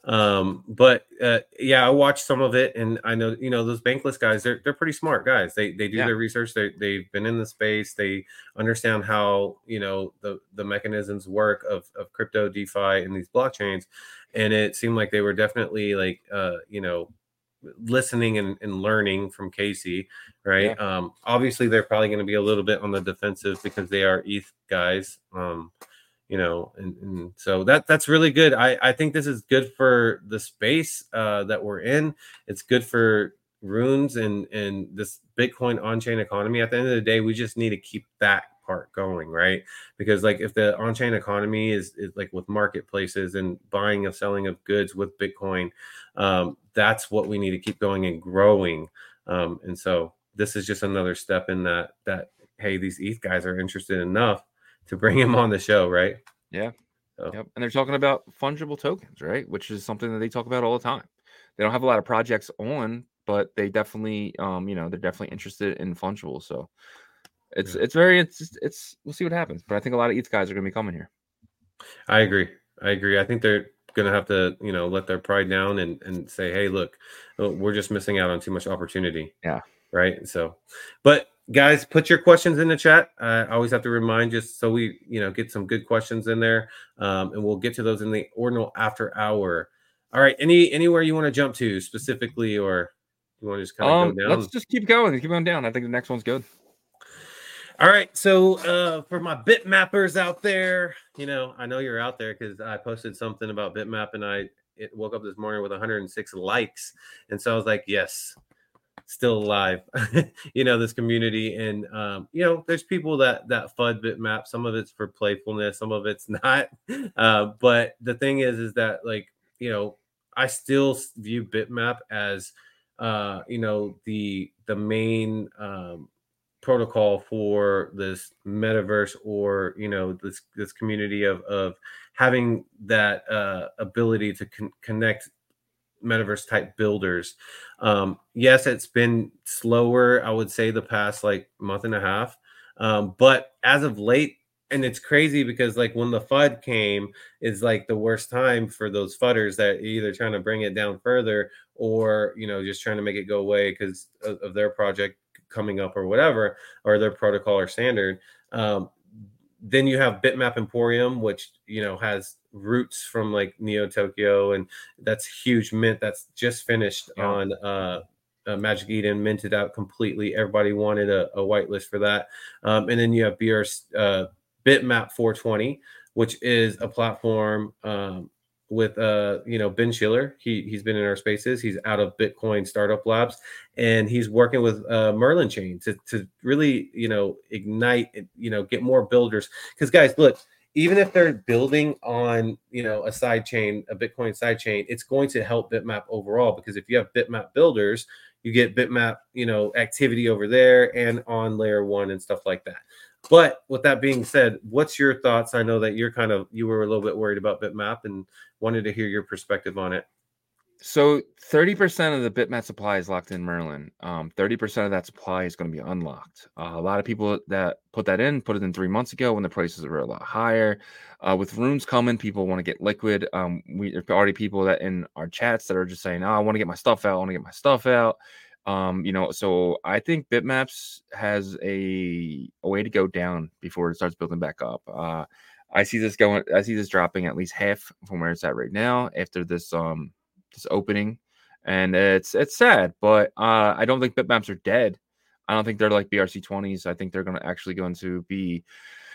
Um, but uh, yeah, I watched some of it, and I know, you know, those Bankless guys, they're they're pretty smart guys. They they do Yeah. their research. They they've been in the space. They understand how, you know, the the mechanisms work of of crypto, DeFi, and these blockchains. And it seemed like they were definitely like, uh, you know, listening and, and learning from Casey, right? Yeah. Um, obviously, they're probably going to be a little bit on the defensive because they are E T H guys, um, you know, and, and so that that's really good. I, I think this is good for the space uh, that we're in. It's good for runes and and this Bitcoin on-chain economy. At the end of the day, we just need to keep that part going, right? Because like if the on-chain economy is, is like with marketplaces and buying and selling of goods with Bitcoin, um, that's what we need to keep going and growing. Um, and so this is just another step in that, that, hey, these E T H guys are interested enough to bring him on the show, right? Yeah. So. Yep. And they're talking about fungible tokens, right? Which is something that they talk about all the time. They don't have a lot of projects on, but they definitely, um, you know, they're definitely interested in fungible. So it's Yeah. it's very it's it's we'll see what happens. But I think a lot of E T H guys are going to be coming here. I agree. I agree. I think they're going to have to, you know, let their pride down and, and say, hey, look, we're just missing out on too much opportunity. Yeah. right? So, but guys, put your questions in the chat. I always have to remind just so we, you know, get some good questions in there, um, and we'll get to those in the Ordinal after hour. All right, any anywhere you want to jump to specifically, or you want to just kind of Um, go down? let's just keep going. Keep going down. I think the next one's good. All right, so uh, for my bitmappers out there, you know, I know you're out there because I posted something about bitmap, and I it woke up this morning with one hundred six likes, and so I was like, yes, still alive. You know, this community, and um, you know, there's people that that fud bitmap. Some of it's for playfulness, some of it's not. Uh, but the thing is, is that like you know, I still view bitmap as uh, you know the the main um, protocol for this metaverse, or you know this this community of of having that uh ability to con- connect metaverse type builders. Um yes, it's been slower, I would say, the past like month and a half, um but as of late, and it's crazy because like when the FUD came is like the worst time for those fudders that either trying to bring it down further, or you know just trying to make it go away because of, of their project coming up or whatever, or their protocol or standard. Um, then you have Bitmap Emporium, which you know has roots from like Neo Tokyo, and that's huge mint that's just finished Yeah. on uh, uh, Magic Eden, minted out completely. Everybody wanted a, a whitelist for that. Um, and then you have B R uh, Bitmap four twenty, which is a platform um, with uh you know Ben Schiller. He he's been in our spaces. He's out of Bitcoin Startup Labs, and he's working with uh, Merlin Chain to to really you know ignite, you know get more builders. Because guys, look, even if they're building on you know a side chain, a Bitcoin side chain, it's going to help Bitmap overall, because if you have Bitmap builders, you get Bitmap you know activity over there and on layer one and stuff like that. But with that being said, what's your thoughts? I know that you're kind of you were a little bit worried about Bitmap and wanted to hear your perspective on it. So thirty percent of the Bitmap supply is locked in Merlin. Um, thirty percent of that supply is going to be unlocked. Uh, a lot of people that put that in, put it in three months ago when the prices were a lot higher. Uh, with runes coming, people want to get liquid. Um, we there's already people that in our chats that are just saying, "Oh, I want to get my stuff out. I want to get my stuff out." Um, you know, so I think Bitmaps has a, a way to go down before it starts building back up. Uh, I see this going. I see this dropping at least half from where it's at right now after this um this opening, and it's it's sad, but uh, I don't think bitmaps are dead. I don't think they're like B R C twenties. I think they're going to actually going to be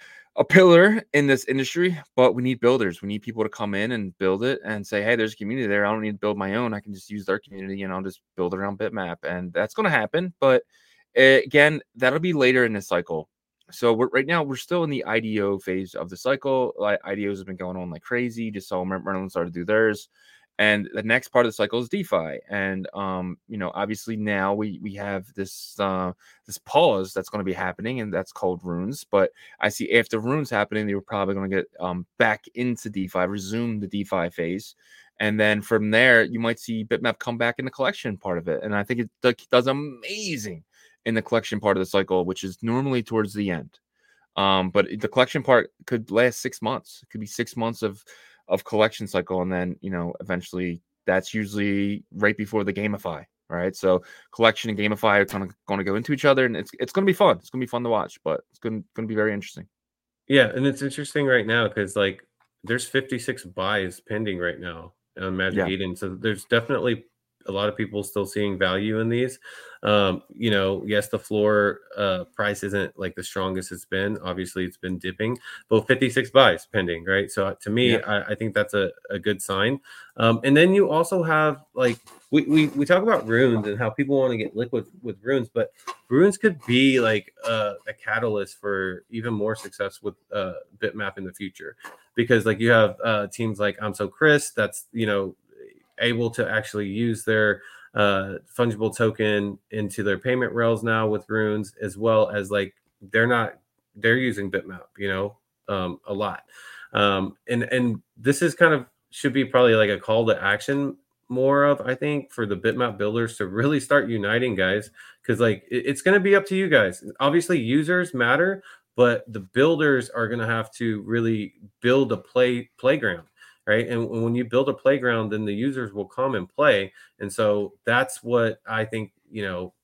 a pillar in this industry, but we need builders. We need people to come in and build it and say, hey, there's a community there. I don't need to build my own. I can just use their community and I'll just build around Bitmap. And that's going to happen. But uh, again, that'll be later in the cycle. So we're, right now, we're still in the I D O phase of the cycle. Like I D Os have been going on like crazy. Just saw Merlin started to do theirs. And the next part of the cycle is DeFi. And, um, you know, obviously now we we have this uh, this pause that's going to be happening, and that's called runes. But I see after runes happening, they were probably going to get um, back into DeFi, resume the DeFi phase. And then from there, you might see Bitmap come back in the collection part of it. And I think it do- does amazing in the collection part of the cycle, which is normally towards the end. Um, but the collection part could last six months. It could be six months of of collection cycle, and then you know eventually that's usually right before the gamify, right? So collection and gamify are kind of going to go into each other, and it's it's going to be fun. It's going to be fun to watch, but it's going going to be very interesting. Yeah, and it's interesting right now because like there's fifty-six buys pending right now on Magic Yeah. Eden, so there's definitely a lot of people still seeing value in these. Um, you know, yes, the floor uh, price isn't like the strongest it's been. Obviously, it's been dipping, but fifty-six buys pending, right? So to me, Yeah. I, I think that's a, a good sign. Um, and then you also have like we, we we talk about runes and how people want to get liquid with runes, but runes could be like a, a catalyst for even more success with uh, Bitmap in the future, because like you have uh, teams like I'm So Chris that's you know able to actually use their uh, fungible token into their payment rails now with runes, as well as like they're not they're using Bitmap, you know, um, a lot, um, and and this is kind of should be probably like a call to action more of I think for the Bitmap builders to really start uniting, guys, because like it, it's going to be up to you guys. Obviously, users matter, but the builders are going to have to really build a play playground. Right. And when you build a playground, then the users will come and play. And so that's what I think, you know,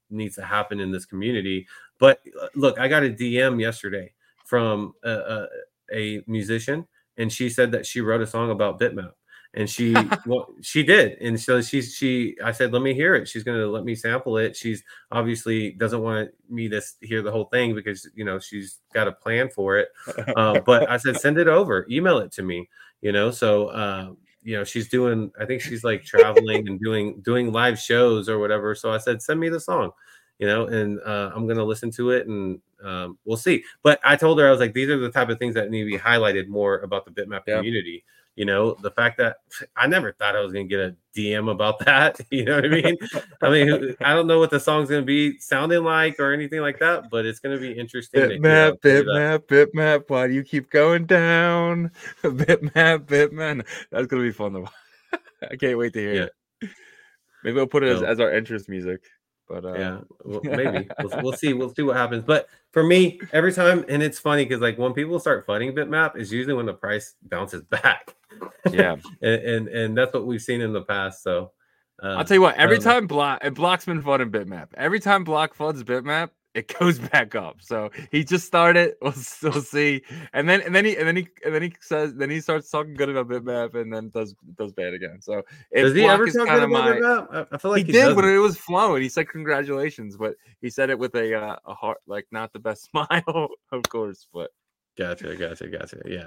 needs to happen in this community. But uh, look, I got a D M yesterday from a, a, a musician, and she said that she wrote a song about Bitmap. And she well, she did, and so she's she. I said, let me hear it. She's gonna let me sample it. She's obviously doesn't want me to hear the whole thing because you know she's got a plan for it. Uh, but I said, send it over, email it to me. You know, so uh, you know she's doing. I think she's like traveling and doing doing live shows or whatever. So I said, send me the song. You know, and uh, I'm gonna listen to it, and um, we'll see. But I told her I was like, these are the type of things that need to be highlighted more about the Bitmap Yep. community. You know, the fact that I never thought I was going to get a D M about that. You know what I mean? I mean, I don't know what the song's going to be sounding like or anything like that, but it's going to be interesting. Bitmap, Bitmap, Bitmap. Why do you keep going down? Bitmap, Bitmap. That's going to be fun to watch. I can't wait to hear Yeah. it. Maybe we'll put it So, as, as our entrance music. But uh, yeah, well, maybe we'll, we'll see. We'll see what happens. But for me, every time, and it's funny because like when people start flooding Bitmap, is usually when the price bounces back. Yeah, and, and and that's what we've seen in the past. So uh, I'll tell you what. Every um, time Block, and Block's been flooding Bitmap. Every time Block floods Bitmap, it goes back up. So he just started. We'll still see. And then and then he and then he and then he says then he starts talking good about Bitmap and then does does bad again. So if does he Block ever is talk kind good of about my, Bitmap? I, I feel like he, he, did doesn't. when it was flowing. He said congratulations, but he said it with a uh, a heart, like not the best smile, of course. But Gotcha, gotcha, gotcha. Yeah.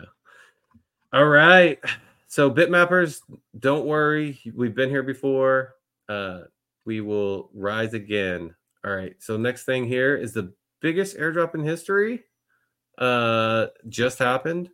All right. So Bitmappers, don't worry. We've been here before. Uh, we will rise again. All right. So next thing here is the biggest airdrop in history. Uh, just happened.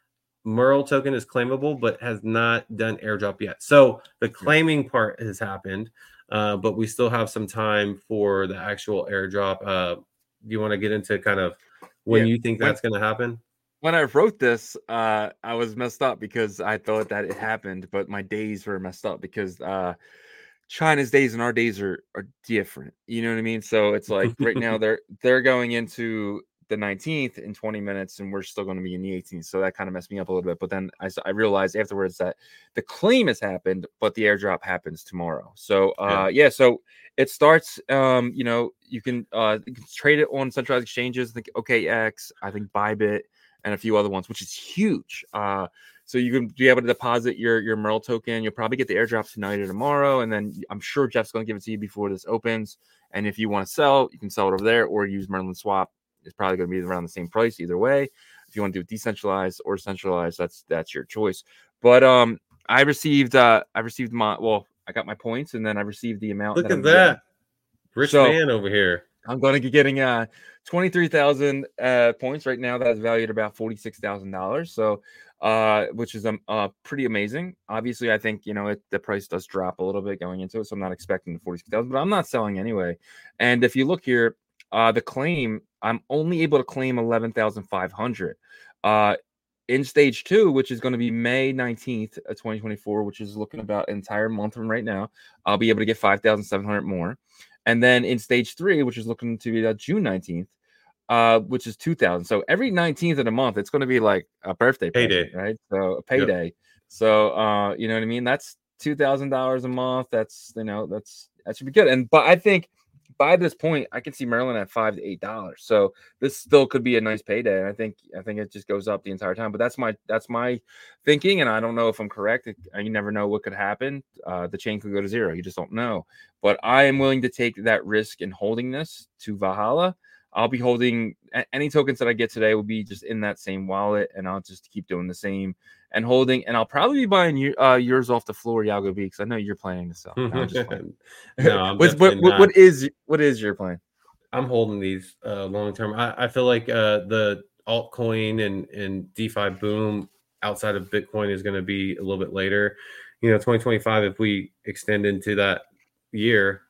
Merle token is claimable, but has not done airdrop yet. So the claiming part has happened, uh, but we still have some time for the actual airdrop. Uh, do you want to get into kind of when yeah, you think that's going to happen? When I wrote this, uh, I was messed up because I thought that it happened, but my days were messed up because uh, China's days and our days are are different. You know what I mean? So it's like right now they're they're going into the nineteenth in twenty minutes, and we're still going to be in the eighteenth. So that kind of messed me up a little bit. But then I, I realized afterwards that the claim has happened, but the airdrop happens tomorrow. So uh, yeah. yeah, so it starts. Um, you know, you can uh, you can trade it on centralized exchanges. I think O K X, I think Bybit, and a few other ones, which is huge. Uh, so you can be able to deposit your your Merle token. You'll probably get the airdrop tonight or tomorrow, and then I'm sure Jeff's going to give it to you before this opens. And if you want to sell, you can sell it over there or use Merlin Swap. It's probably going to be around the same price either way. If you want to do decentralized or centralized, that's that's your choice. But um, I received uh, I received my well, I got my points, and then I received the amount. Look that at I'm that, getting. rich So, man over here. I'm going to be getting uh twenty-three thousand uh points right now. That's valued at about forty-six thousand dollars. So, uh, which is um uh pretty amazing. Obviously, I think you know it, the price does drop a little bit going into it, so I'm not expecting the forty-six thousand, but I'm not selling anyway. And if you look here, uh, the claim I'm only able to claim eleven thousand five hundred. Uh, in stage two, which is going to be May nineteenth of twenty twenty-four, which is looking about an entire month from right now, I'll be able to get five thousand seven hundred more. And then in stage three, which is looking to be that June nineteenth, uh, which is two thousand. So every nineteenth of the month, it's going to be like a birthday Payday. present, right? So a payday. Yep. So, uh, you know what I mean? That's two thousand dollars a month. That's, you know, that's, that should be good. And, but I think by this point, I can see Merlin at five to eight dollars. So this still could be a nice payday. And I think, I think it just goes up the entire time, but that's my, that's my thinking. And I don't know if I'm correct. You never know what could happen. Uh, the chain could go to zero. You just don't know. But I am willing to take that risk in holding this to Valhalla. I'll be holding any tokens that I get today will be just in that same wallet, and I'll just keep doing the same and holding. And I'll probably be buying uh, yours off the floor, Yago B, because I know you're planning to sell. No, I'm just playing. no, I'm what, what, not. what is what is your plan? I'm holding these uh, long term. I, I feel like uh, the altcoin and and DeFi boom outside of Bitcoin is going to be a little bit later. You know, twenty twenty-five, if we extend into that year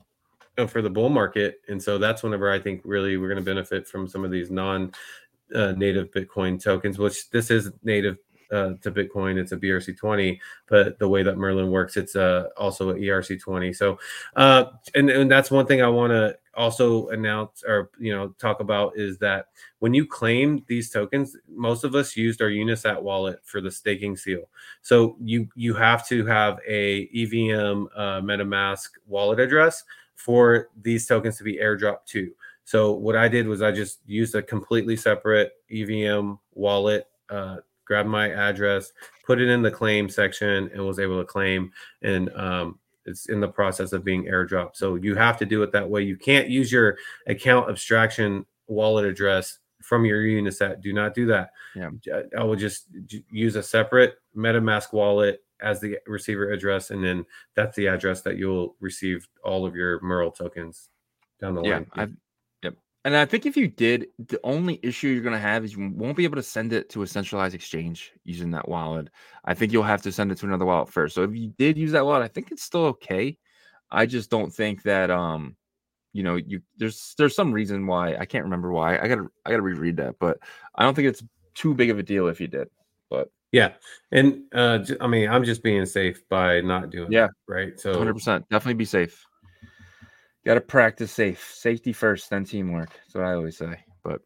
for the bull market, and so that's whenever I think really we're going to benefit from some of these non uh, native Bitcoin tokens, which this is native uh, to Bitcoin. It's a B R C twenty, but the way that Merlin works, it's uh, also an E R C twenty. So uh, and, and that's one thing I want to also announce or you know talk about is that when you claim these tokens, most of us used our Unisat wallet for the staking seal. So you you have to have a E V M uh, MetaMask wallet address. for these tokens to be airdropped to. So what I did was I just used a completely separate E V M wallet, uh, grabbed my address, put it in the claim section, and was able to claim. And um, it's in the process of being airdropped. So you have to do it that way. You can't use your account abstraction wallet address from your Unisat. Do not do that. Yeah. I will just use a separate MetaMask wallet as the receiver address, and then that's the address that you'll receive all of your Merle tokens down the Yeah, line. I, yep. And I think if you did, the only issue you're going to have is you won't be able to send it to a centralized exchange using that wallet. I think you'll have to send it to another wallet first. So if you did use that wallet, I think it's still okay. I just don't think that um you know, you there's there's some reason why. I can't remember why. I gotta I gotta reread that, but I don't think it's too big of a deal if you did. But yeah, and uh, j- I mean, I'm just being safe by not doing yeah, that, right? So one hundred percent, definitely be safe. Got to practice safe, safety first, then teamwork. That's what I always say. But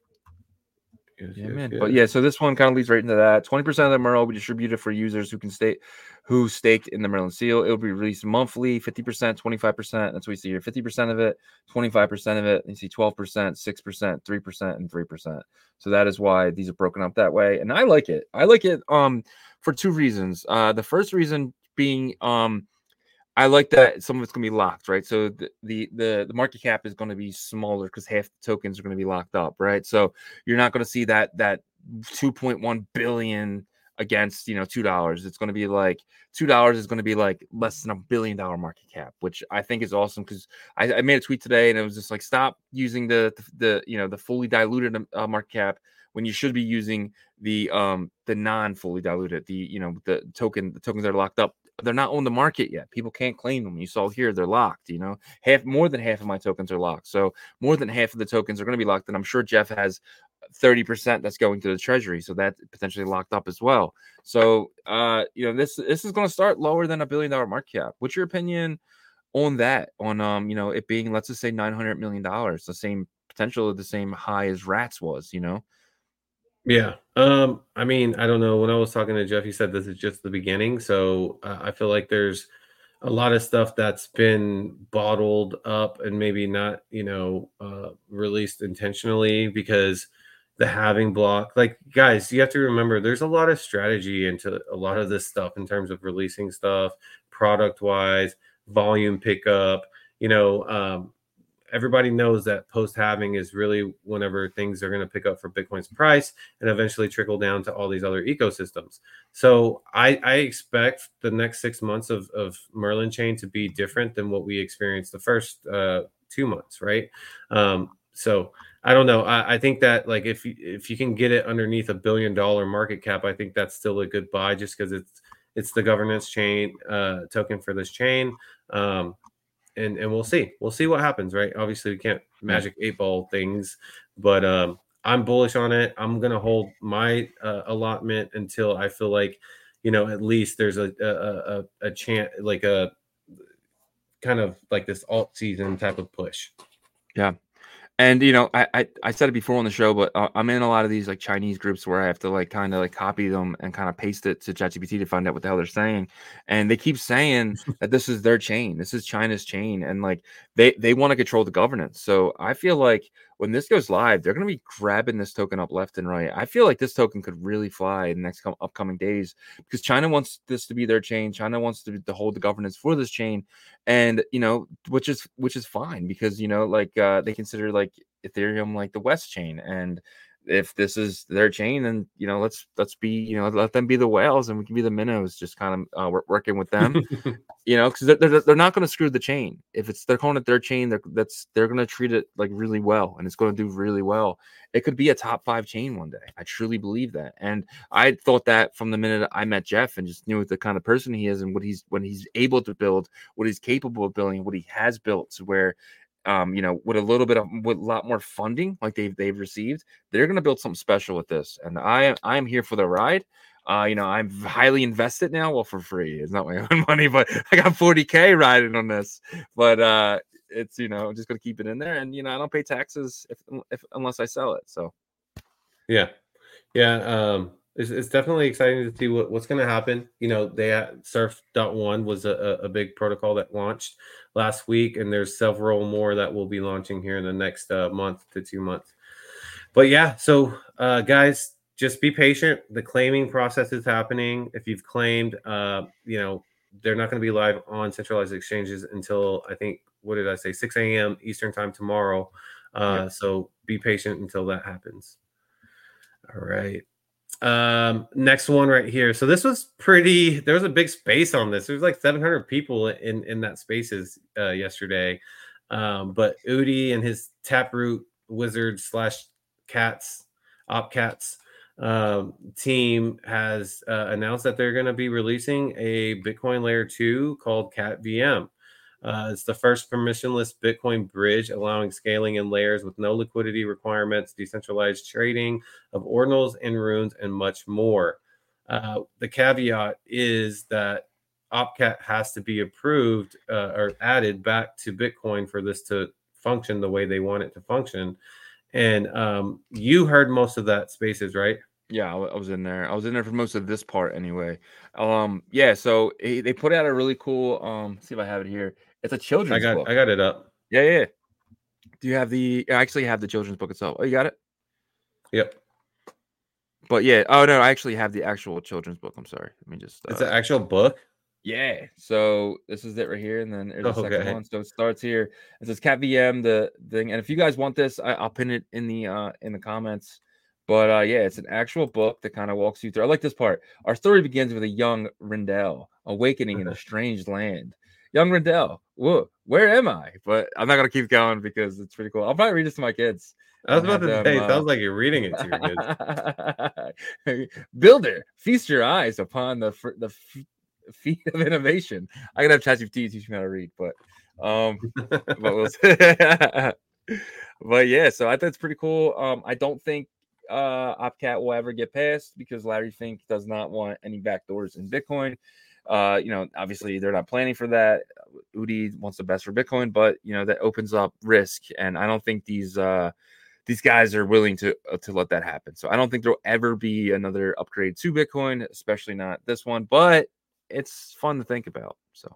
yes, yeah, yes, man. yes. But yeah, so this one kind of leads right into that. twenty percent of the Merle will be distributed for users who can stake, who staked in the Merlin Seal. It will be released monthly, fifty percent, twenty-five percent. That's what you see here. fifty percent of it, twenty-five percent of it. You see twelve percent, six percent, three percent, and three percent. So that is why these are broken up that way. And I like it. I like it um for two reasons. Uh, the first reason being um I like that some of it's going to be locked, right? So the the the, the market cap is going to be smaller because half the tokens are going to be locked up, right? So you're not going to see that that two point one billion against, you know, two dollars. It's going to be like two dollars is going to be like less than a billion dollar market cap, which I think is awesome because I, I made a tweet today and it was just like, stop using the the, the you know the fully diluted uh, market cap when you should be using the um the non-fully diluted, the you know the token the tokens that are locked up. They're not on the market yet. People can't claim them. You saw here they're locked. You know, half more than half of my tokens are locked. So more than half of the tokens are going to be locked. And I'm sure Jeff has thirty percent that's going to the treasury, so that's potentially locked up as well. So uh, you know, this this is going to start lower than a billion dollar market cap. What's your opinion on that? On um, you know, it being, let's just say nine hundred million dollars, the same potential, the same high as Rats was. You know. Yeah. Um, I mean, I don't know. When I was talking to Jeff, he said this is just the beginning. So uh, I feel like there's a lot of stuff that's been bottled up and maybe not, you know, uh, released intentionally because the halving block, like guys, you have to remember there's a lot of strategy into a lot of this stuff in terms of releasing stuff, product wise, volume pickup, you know, um, everybody knows that post halving is really whenever things are going to pick up for Bitcoin's price and eventually trickle down to all these other ecosystems. So I, I expect the next six months of, of Merlin chain to be different than what we experienced the first uh, two months, right? Um, so I don't know. I, I think that like if you, if you can get it underneath a billion dollar market cap, I think that's still a good buy just because it's it's the governance chain uh, token for this chain. Um, And, and we'll see. We'll see what happens, right? Obviously, we can't magic eight ball things, but um, I'm bullish on it. I'm gonna hold my uh, allotment until I feel like, you know, at least there's a a, a, a chance, like a kind of like this alt season type of push. Yeah. And, you know, I, I, I said it before on the show, but uh, I'm in a lot of these like Chinese groups where I have to like kind of like copy them and kind of paste it to ChatGPT to find out what the hell they're saying. And they keep saying that this is their chain. This is China's chain. And like they, they want to control the governance. So I feel like when this goes live, they're going to be grabbing this token up left and right. I feel like this token could really fly in the next com- upcoming days because China wants this to be their chain. China wants to, to hold the governance for this chain. And, you know, which is which is fine because, you know, like uh, they consider like Ethereum like the West chain. And if this is their chain, then, you know, let's let's be, you know, let them be the whales and we can be the minnows, just kind of uh, working with them. You know, because they're, they're, they're not going to screw the chain. If it's they're calling it their chain, they're that's they're going to treat it like really well, and it's going to do really well. It could be a top five chain one day. I truly believe that, and I thought that from the minute I met Jeff and just knew the kind of person he is and what he's when he's able to build, what he's capable of building, what he has built, to where, um, you know, with a little bit of with a lot more funding like they've they've received, they're going to build something special with this, and I I'm here for the ride. Uh, you know, I'm highly invested now. Well, for free. It's not my own money, but I got forty K riding on this. But uh, it's, you know, I'm just going to keep it in there. And, you know, I don't pay taxes if, if unless I sell it. So, yeah. Yeah. Um, it's, it's definitely exciting to see what, what's going to happen. You know, they had Surf dot one was a, a big protocol that launched last week, and there's several more that will be launching here in the next uh, month to two months. But yeah, so uh, guys, just be patient. The claiming process is happening. If you've claimed, uh, you know, they're not going to be live on centralized exchanges until I think, what did I say, six a.m. Eastern time tomorrow. Uh, Yep. So be patient until that happens. All right. Um, next one right here. So this was pretty, there was a big space on this. There was like seven hundred people in, in that spaces uh, yesterday. Um, but Udi and his Taproot Wizards slash Cats, OpCats um, team has uh, announced that they're going to be releasing a Bitcoin layer two called Cat V M. Uh, it's the first permissionless Bitcoin bridge, allowing scaling in layers with no liquidity requirements, decentralized trading of ordinals and runes, and much more. Uh, the caveat is that OpCat has to be approved uh, or added back to Bitcoin for this to function the way they want it to function. And um, you heard most of that spaces, right? Yeah, I, I was in there. I was in there for most of this part anyway. Um, yeah. So eh, they put out a really cool. Um, let's see if I have it here. It's a I children's got book. I got it up. Yeah, yeah. Do you have the? I actually have the children's book itself. Oh, you got it. Yep. But yeah. Oh no, I actually have the actual children's book. I'm sorry. Let me just. Uh, It's an actual book. Yeah. So this is it right here, and then there's a second Okay. one. So it starts here. It says Cat V M, the thing. And if you guys want this, I, I'll pin it in the uh in the comments. But uh yeah, it's an actual book that kind of walks you through. I like this part. Our story begins with a young Rindell awakening in a strange land. Young Rindell, whoa, where am I? But I'm not gonna keep going because it's pretty cool. I'll probably read this to my kids. I was and about have to them, say, it uh, sounds like you're reading it to your kids. Builder, feast your eyes upon the fr- the f- feet of innovation. I gotta have ChatGPT teach me how to read, but um, but we'll but yeah, so I thought it's pretty cool. Um, I don't think uh OpCat will ever get passed because Larry Fink does not want any backdoors in Bitcoin. Uh, you know, obviously they're not planning for that. Udi wants the best for Bitcoin, but you know that opens up risk, and I don't think these uh these guys are willing to uh, to let that happen. So I don't think there'll ever be another upgrade to Bitcoin, especially not this one. But it's fun to think about. So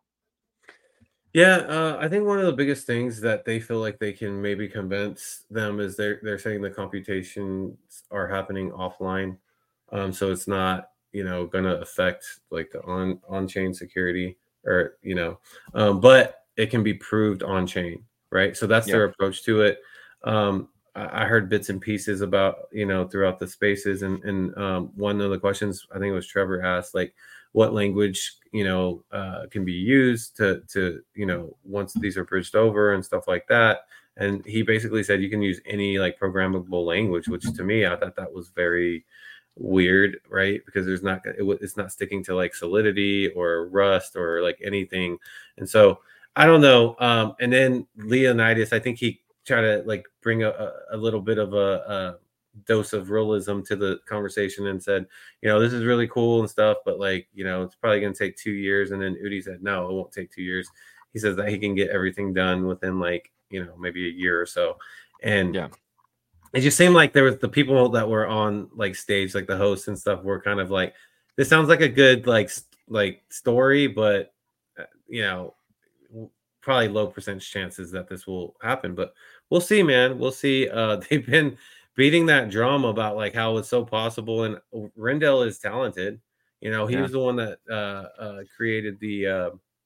Yeah, uh, I think one of the biggest things that they feel like they can maybe convince them is they're they're saying the computations are happening offline, um, so it's not you know going to affect like the on on chain security or you know, um, but it can be proved on chain, right? So that's yeah, their approach to it. Um, I I heard bits and pieces about you know throughout the spaces, and and um, one of the questions I think it was Trevor asked like what language you know uh, can be used to to you know once these are bridged over and stuff like that. And he basically said you can use any like programmable language, which to me I thought that was very weird, right? Because there's not it, it's not sticking to like Solidity or Rust or like anything. And so I don't know. Um, and then Leonidas, I think he tried to like bring a, a, a little bit of a, a dose of realism to the conversation and said, you know, this is really cool and stuff, but like, you know, it's probably going to take two years. And then Udi said, no, it won't take two years. He says that he can get everything done within like, you know, maybe a year or so. And yeah, it just seemed like there was the people that were on like stage, like the hosts and stuff were kind of like, this sounds like a good, like, like story, but uh, you know, probably low percentage chances that this will happen, but we'll see, man. We'll see. Uh, they've been beating that drum about like how it's so possible, and Rendell is talented. You know, he yeah. was the one that uh, uh, created the uh,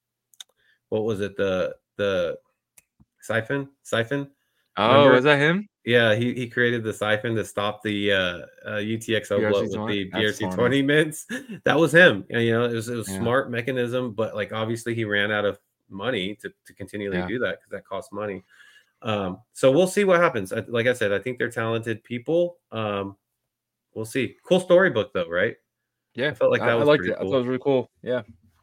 what was it the the siphon siphon. Oh, Remember? is that him? Yeah, he, he created the siphon to stop the uh, uh, U T X O bloat with the B R C twenty mints. That was him. And, you know, it was it was Yeah. smart mechanism, but like obviously he ran out of money to, to continually Yeah. do that because that costs money. Um, so we'll see what happens. I, like I said, I think they're talented people. Um, we'll see. Cool storybook though, right? Yeah, I felt like I, that I was liked pretty it. I cool. thought it was really cool. Yeah,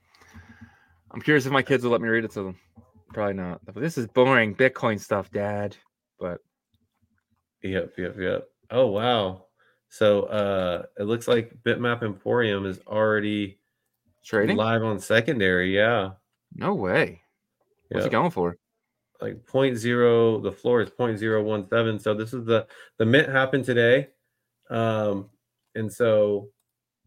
I'm curious if my kids will let me read it to them. Probably not. But this is boring Bitcoin stuff, Dad. But Yep, yep, yep. Oh wow. So uh it looks like Bitmap Emporium is already trading? live on secondary. Yeah. No way. What's Yeah. he going for? Like point zero, the floor is point zero one seven. So this is the the mint happened today. Um, and so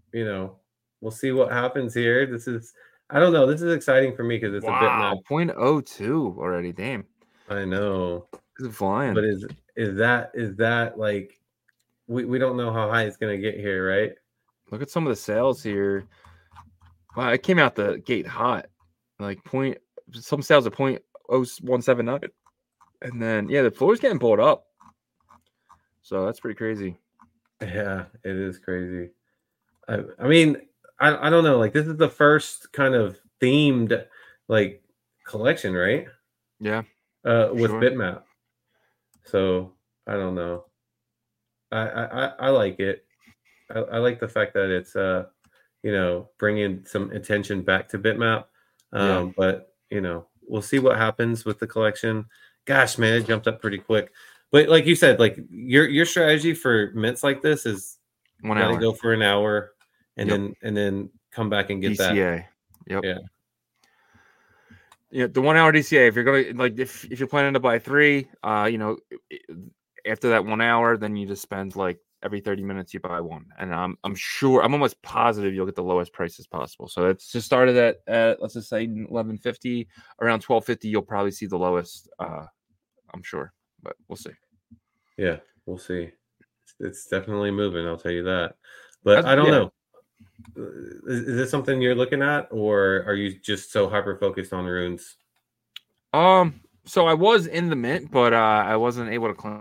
you know, we'll see what happens here. This is, I don't know. This is exciting for me because it's wow, a bitmap. zero point zero two already. Damn, I know, this is flying. but is is that is that like we, we don't know how high it's gonna get here, right? Look at some of the sales here. Wow, it came out the gate hot. Like point, some sales at point oh one seven nine, and then yeah, the floor's getting pulled up. So that's pretty crazy. Yeah, it is crazy. I, I mean, I, I don't know. Like this is the first kind of themed like collection, right? Yeah. Uh, with Sure. bitmap. So I don't know. I I, I like it. I, I like the fact that it's uh, you know, bringing some attention back to bitmap. Um, Yeah. But you know, we'll see what happens with the collection. Gosh, man, it jumped up pretty quick. But like you said, like your your strategy for mints like this is One gotta hour. go for an hour and Yep. then and then come back and get D C A. that. Yep. Yeah. Yeah, the one hour D C A. If you're gonna like, if if you're planning to buy three, uh, you know, after that one hour, then you just spend like every thirty minutes you buy one, and I'm I'm sure I'm almost positive you'll get the lowest prices possible. So it's just started at uh, let's just say eleven fifty, around twelve fifty. You'll probably see the lowest. Uh, I'm sure, but we'll see. Yeah, we'll see. It's, it's definitely moving. I'll tell you that. But That's, I don't yeah. know. Is, is this something you're looking at, or are you just so hyper focused on runes? Um. So I was in the mint, but uh, I wasn't able to claim.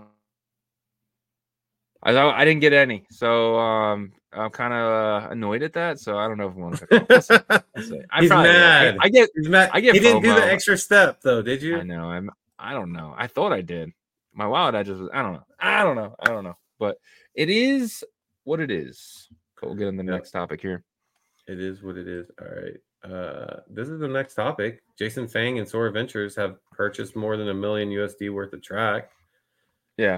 I I didn't get any, so um, I'm kind of uh, annoyed at that. So I don't know if I want to. We'll see. We'll see. I He's probably, mad. I, I get. He's mad. I get. He didn't do the FOMO. extra step though, did you? I know. I'm. I don't know. I thought I did. My wallet. I just. I don't know. I don't know. I don't know. But it is what it is. But we'll get in the Yep. next topic here. It is what it is. All right. Uh, this is the next topic. Jason Fang and Sora Ventures have purchased more than a million U S D worth of track. Yeah.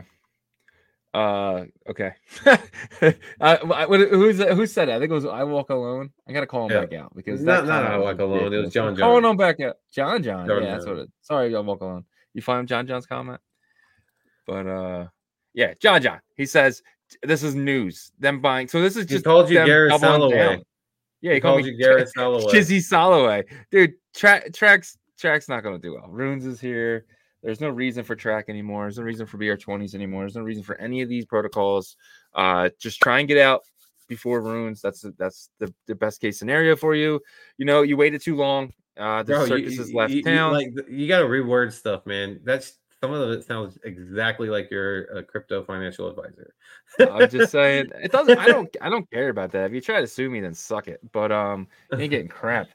Uh. Okay. uh, who's who said that? I think it was I Walk Alone. I gotta call him Yeah. back out because Not- that not comment I Walk Alone, it was ridiculous. John I'm calling John. him back out. John John. John yeah, that's John. what it. Sorry, I Walk Alone. You find John John's comment, but uh, yeah, John John. He says this is news. Them buying. So this is He just called you them Garrett doubling Salloway. down. Yeah, he, He called, called me you Garrett Salloway. Chizzy Salloway, dude. Track tracks tracks not gonna do well. Runes is here. There's no reason for track anymore. There's no reason for B R twenties anymore. There's no reason for any of these protocols. Uh, just try and get out before runes. That's that's the, the best case scenario for you. You know, you waited too long. Uh, the Bro, you- circus has left you- you- town. like you got to reword stuff, man. That's some of it sounds exactly like you're a crypto financial advisor. I'm just saying it doesn't. I don't. I don't care about that. If you try to sue me, then suck it. But um, you ain't getting crap.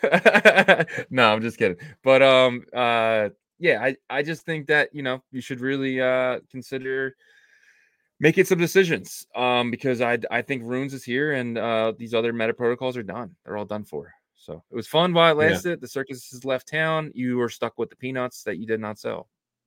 No, I'm just kidding. But um, uh, yeah, I I just think that you know you should really uh consider making some decisions. Um, because I I think runes is here and uh these other meta protocols are done. They're all done for. So it was fun while it Yeah. lasted. The circus has left town. You were stuck with the peanuts that you did not sell.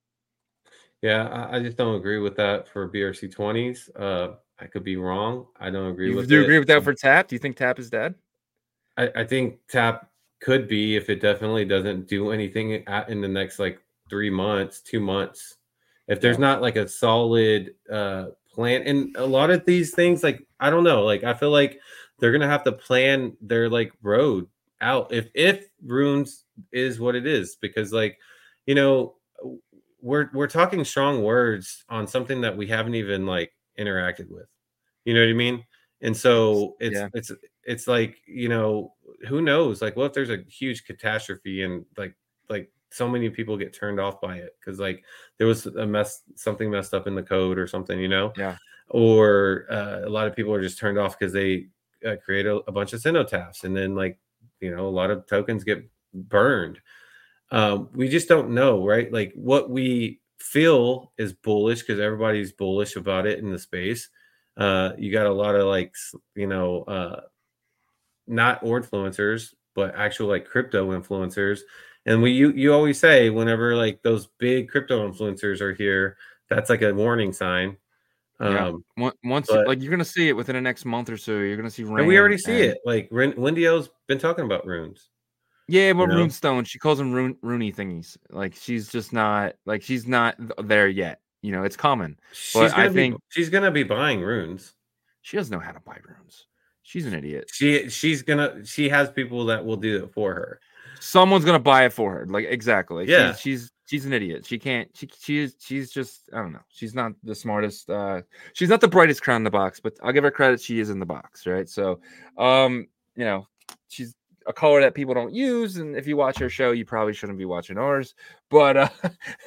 Yeah, I, I just don't agree with that for B R C twenties. Uh, I could be wrong. I don't agree You with do it. agree with that for Tap? Do you think Tap is dead? I, I think Tap could be if it definitely doesn't do anything at, in the next like three months, two months. If there's Yeah. not like a solid uh, plan, and a lot of these things, like I don't know, like I feel like they're gonna have to plan their like road out if if runes is what it is, because like you know we're we're talking strong words on something that we haven't even like interacted with. You know what I mean? And so it's Yeah. it's it's like, you know, who knows? Like, what if there's a huge catastrophe and like like so many people get turned off by it because like there was a mess, something messed up in the code or something, you know? Yeah. Or uh, a lot of people are just turned off because they uh, create a, a bunch of cenotaphs, and then like you know a lot of tokens get burned. Um, we just don't know, right? Like what we feel is bullish because everybody's bullish about it in the space. Uh, you got a lot of like, you know, uh, not influencers, but actual like crypto influencers. And we, you, you always say whenever like those big crypto influencers are here, that's like a warning sign. Yeah. Um, Once, once but- like you're gonna see it within the next month or so. You're gonna see. and we Ram already see and- it. Like Ren- Windio's been talking about runes. Yeah, but you know? Runestone, she calls them rune, Rooney thingies. Like she's just not like she's not th- there yet. You know, it's common. She's But gonna I be, think- she's gonna be buying runes. She doesn't know how to buy runes. She's an idiot. She she's gonna she has people that will do it for her. Someone's gonna buy it for her. Like exactly. Yeah. She's she's she's an idiot. She can't. She she is. She's just. I don't know. She's not the smartest. Uh, she's not the brightest crown in the box. But I'll give her credit. She is in the box, right? So, um, you know, she's a color that people don't use. And if you watch her show, you probably shouldn't be watching ours. But uh,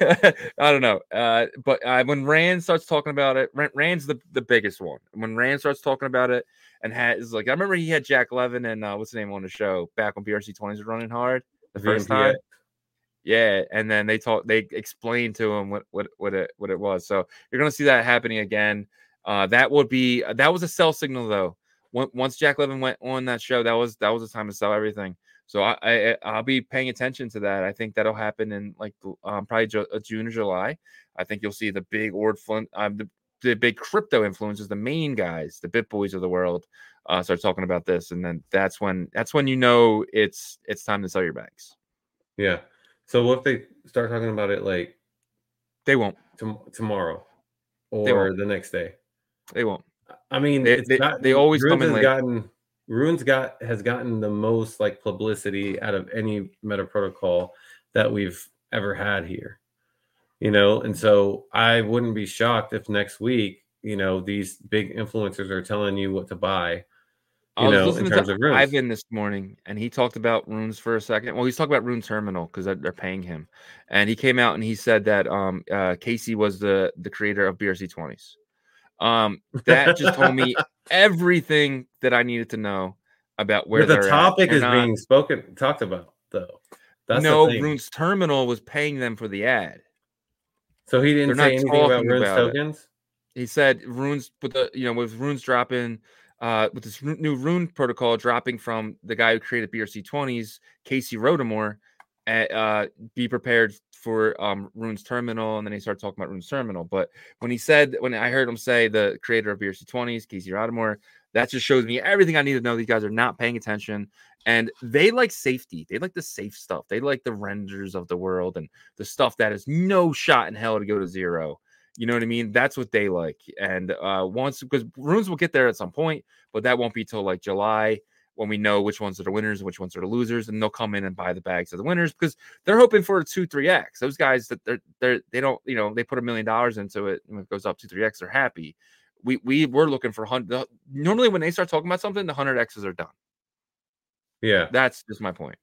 I don't know. Uh, but uh, when Rand starts talking about it, Rand, Rand's the the biggest one. When Rand starts talking about it. And has like I remember he had Jack Levin and uh, what's the name on the show back when B R C twenties was running hard the first V M P X. time. Yeah, and then they talk they explained to him what what what it what it was. So you're gonna see that happening again. Uh, that would be that was a sell signal though. Once Jack Levin went on that show, that was that was the time to sell everything. So I, I I'll be paying attention to that. I think that'll happen in like um, probably Ju- June or July. I think you'll see the big Ord Flint um, the the big crypto influencers, the main guys, the bit boys of the world, uh, start talking about this, and then that's when that's when you know it's it's time to sell your bags. Yeah. So what if they start talking about it like they won't to- tomorrow or the next day? They won't. I mean, they, it's they, gotten, they always Runes come in has late. gotten Runes got has gotten the most like publicity out of any meta protocol that we've ever had here. You know, and so I wouldn't be shocked if next week, you know, these big influencers are telling you what to buy. You I was know, listening in terms to of Runes. Ivan this morning, and he talked about Runes for a second. Well, he's talking about Rune Terminal because they're, they're paying him, and he came out and he said that um uh, Casey was the the creator of B R C twenties. Um, that just told me everything that I needed to know about where but the they're topic at. is not, being spoken talked about though. That's no, the thing. Runes Terminal was paying them for the ad. So he didn't They're say not anything about talking Runes about tokens. It. He said Runes with the you know with Runes dropping uh with this new Rune protocol dropping from the guy who created B R C twenties, Casey Rodamore, uh be prepared for um Runes Terminal, and then he started talking about Runes Terminal. But when he said when I heard him say the creator of B R C twenties, Casey Rodamore, that just shows me everything I need to know. These guys are not paying attention, and they like safety. They like the safe stuff. They like the renders of the world and the stuff that is no shot in hell to go to zero. You know what I mean? That's what they like. And uh, once, because Runes will get there at some point, but that won't be till like July when we know which ones are the winners and which ones are the losers, and they'll come in and buy the bags of the winners because they're hoping for a two, three X. Those guys that they're they're they don't, you know, they put a million dollars into it and it goes up two, three X, they're happy. We we we're looking for hundred. Normally, when they start talking about something, the hundred X's are done. Yeah, that's just my point.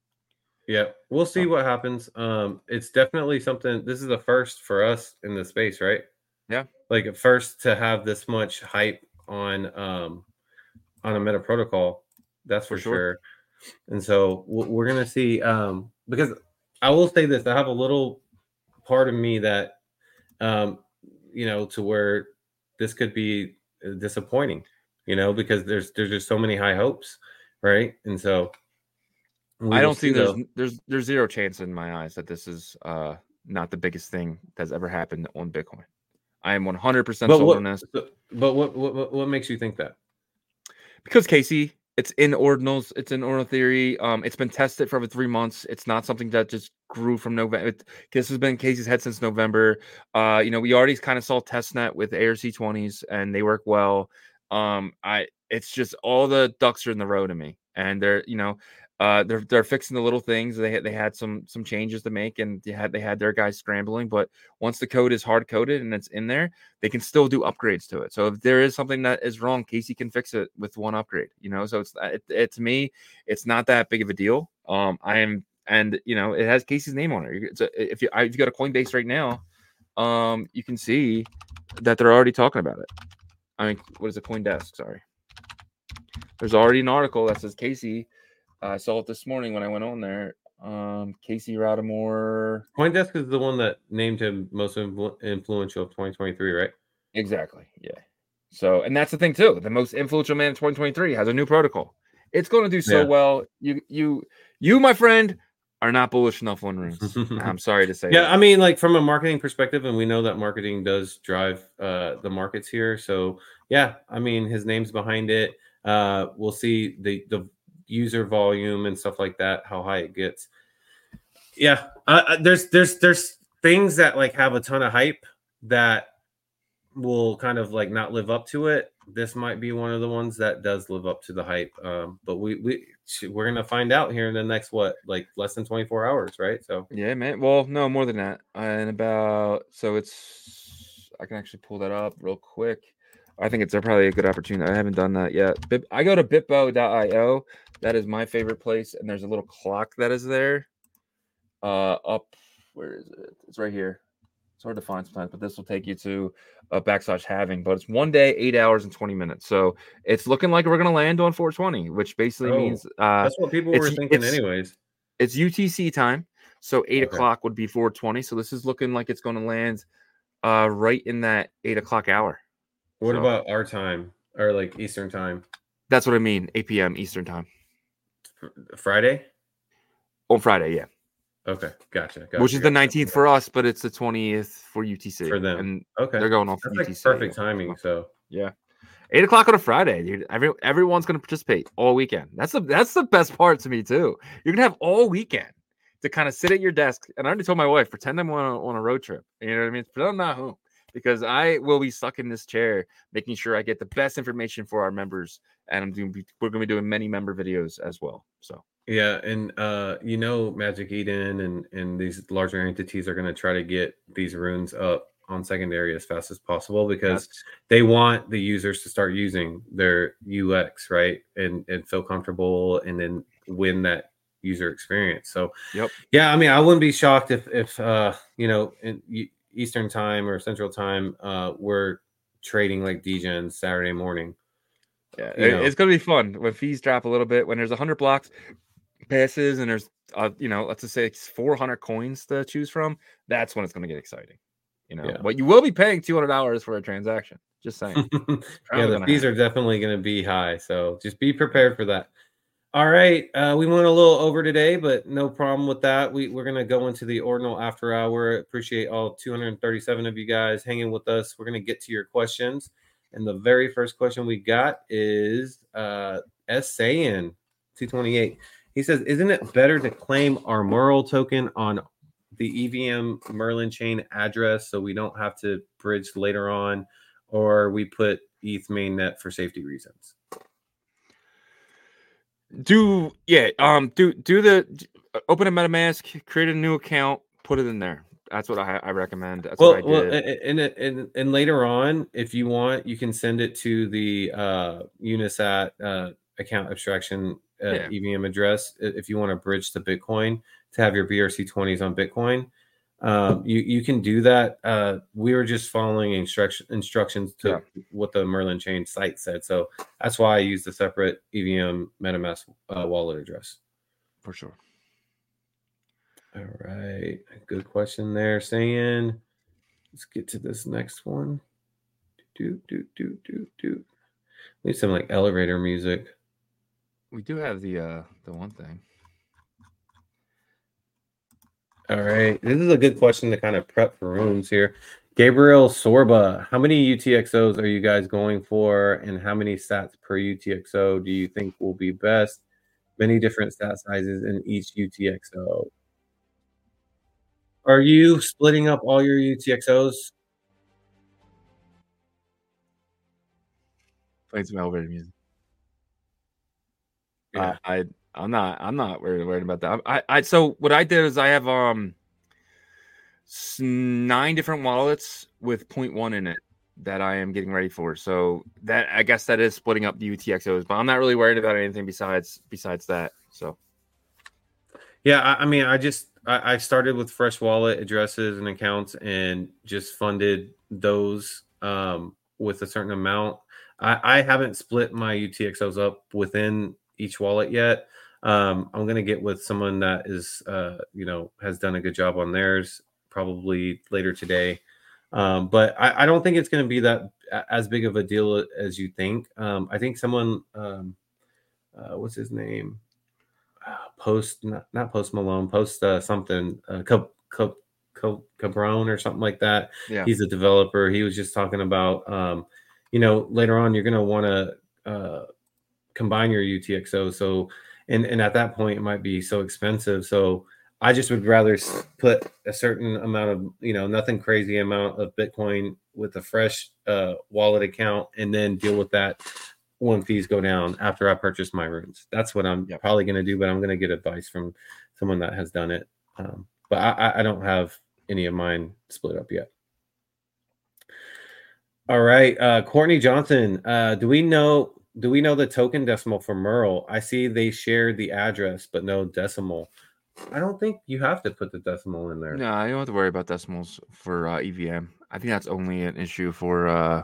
Yeah, we'll see what happens. Um, it's definitely something. This is the first for us in the space, right? Yeah, like at first to have this much hype on um on a meta protocol. That's for, for sure. sure. And so we're gonna see. Um, because I will say this, I have a little part of me that, um, you know, to where this could be disappointing, you know, because there's there's just so many high hopes, right? And so I don't see there's though. there's there's zero chance in my eyes that this is uh not the biggest thing that's ever happened on Bitcoin. I am one hundred percent sold on this. But what, what what makes you think that? Because Casey, it's in ordinals, it's in ordinal theory. Um, it's been tested for over three months. It's not something that just grew from November. It, this has been Casey's head since November. Uh, you know, we already kind of saw testnet with A R C twenties, and they work well. Um, I it's just all the ducks are in the row to me, and they're you know. Uh, they're they're fixing the little things. They had, they had some some changes to make, and they had they had their guys scrambling. But once the code is hard coded and it's in there, they can still do upgrades to it. So if there is something that is wrong, Casey can fix it with one upgrade. You know, so it's it, it to me, it's not that big of a deal. Um, I am, and you know, it has Casey's name on it. It's a, if you if you go to Coinbase right now, um, you can see that they're already talking about it. I mean, what is it? CoinDesk. Sorry, there's already an article that says Casey. I saw it this morning when I went on there. Um, Casey Rodamore. CoinDesk is the one that named him most influ- influential of twenty twenty-three, right? Exactly. Yeah. So, and that's the thing too. The most influential man in twenty twenty-three has a new protocol. It's going to do so yeah. well. You, you, you, my friend, are not bullish enough on Runes. I'm sorry to say. Yeah, that. I mean, like from a marketing perspective, and we know that marketing does drive uh, the markets here. So, yeah, I mean, his name's behind it. Uh, we'll see the the. user volume and stuff like that, how high it gets. Yeah, uh, there's there's there's things that like have a ton of hype that will kind of like not live up to it. This might be one of the ones that does live up to the hype. Um, but we we we're gonna find out here in the next what like less than twenty-four hours, right? So Yeah, man. Well, no, more than that. And about so it's I can actually pull that up real quick. I think it's a, probably a good opportunity. I haven't done that yet. Bit, I go to bitbo dot io. That is my favorite place, and there's a little clock that is there. Uh, up where is it? It's right here. It's hard to find sometimes, but this will take you to a backslash halving. But it's one day, eight hours and twenty minutes. So it's looking like we're gonna land on four twenty, which basically oh, means uh, that's what people it's, were thinking, it's, anyways. It's U T C time, so eight Okay. o'clock would be four twenty. So this is looking like it's going to land uh, right in that eight o'clock hour. What So about our time or like Eastern time? that's what I mean. eight p.m. Eastern time Friday? on Friday, yeah. Okay, gotcha. gotcha Which is gotcha. the nineteenth for us, but it's the twentieth for U T C For them. and Okay, they're going off that's U T C. like perfect timing. So yeah, eight o'clock on a Friday, dude. Every everyone's going to participate all weekend. That's the that's the best part to me too. You're gonna have all weekend to kind of sit at your desk. And I already told my wife, pretend I'm on a, on a road trip. You know what I mean? Pretend I'm not home because I will be stuck in this chair, making sure I get the best information for our members. And I'm doing, we're going to be doing many member videos as well. So yeah, and uh, you know, Magic Eden and and these larger entities are going to try to get these runes up on secondary as fast as possible because that's, they want the users to start using their U X, right, and and feel comfortable, and then win that user experience. So yep. Yeah, I mean, I wouldn't be shocked if if uh, you know, in Eastern time or Central time, uh, we're trading like D-Gen Saturday morning. Yeah, You know. it's going to be fun when fees drop a little bit. When there's one hundred blocks passes and there's, uh, you know, let's just say it's four hundred coins to choose from. That's when it's going to get exciting. You know, Yeah. but you will be paying two hundred dollars for a transaction. Just saying. Yeah, the fees are definitely going to be high, so just be prepared for that. All right, uh, we went a little over today, but no problem with that. We, we're going to go into the Ordinal After Hour. Appreciate all two hundred thirty-seven of you guys hanging with us. We're going to get to your questions. And the very first question we got is uh, S. Sayin, two twenty-eight. He says, isn't it better to claim our Merle token on the E V M Merlin chain address so we don't have to bridge later on, or we put E T H mainnet for safety reasons? Do yeah, um, do do the open a MetaMask, create a new account, put it in there. That's what I, I recommend. That's well, what I did. well, and, and and and later on, if you want, you can send it to the uh, Unisat uh, account abstraction uh, Yeah. E V M address if you want to bridge to Bitcoin to have your B R C twenties on Bitcoin. Um, you you can do that. Uh, we were just following instruction instructions to Yeah. what the Merlin chain site said, so that's why I used a separate E V M MetaMask uh, wallet address. For sure. All right, good question there, saying. Let's get to this next one. Do do do do do. Need some like elevator music. We do have the uh the one thing. All right, this is a good question to kind of prep for rooms here. Gabriel Sorba, how many U T X Os are you guys going for, and how many sats per U T X O do you think will be best? Many different stat sizes in each U T X O. Are you splitting up all your U T X Os? Playing some elevator music. Yeah. Uh, I I'm not I'm not worried, worried about that. I, I so what I did is I have um nine different wallets with zero point one in it that I am getting ready for. So that I guess that is splitting up the U T X Os, but I'm not really worried about anything besides besides that. So yeah, I, I mean, I just I, I started with fresh wallet addresses and accounts and just funded those um, with a certain amount. I, I haven't split my U T X Os up within each wallet yet. Um, I'm gonna get with someone that is uh, you know has done a good job on theirs probably later today. Um, but I, I don't think it's going to be that as big of a deal as you think. Um, I think someone, um, uh, what's his name? Uh, post, not, not Post Malone, Post uh, something, uh, Cab- Cab- Cab- Cabron or something like that. yeah, He's a developer. He was just talking about, um, you know, later on you're going to want to uh, combine your U T X O. So, and and at that point it might be so expensive. So I just would rather s- put a certain amount of, you know, nothing crazy amount of Bitcoin with a fresh uh, wallet account, and then deal with that when fees go down after I purchase my runes. That's what I'm Yep. probably going to do, but I'm going to get advice from someone that has done it. Um, but I, I- I don't have any of mine split up yet. All right, uh, Courtney Johnson. Uh, do we know? Do we know the token decimal for Merle? I see they shared the address, but no decimal. I don't think you have to put the decimal in there. No, you don't have to worry about decimals for uh, E V M. I think that's only an issue for uh,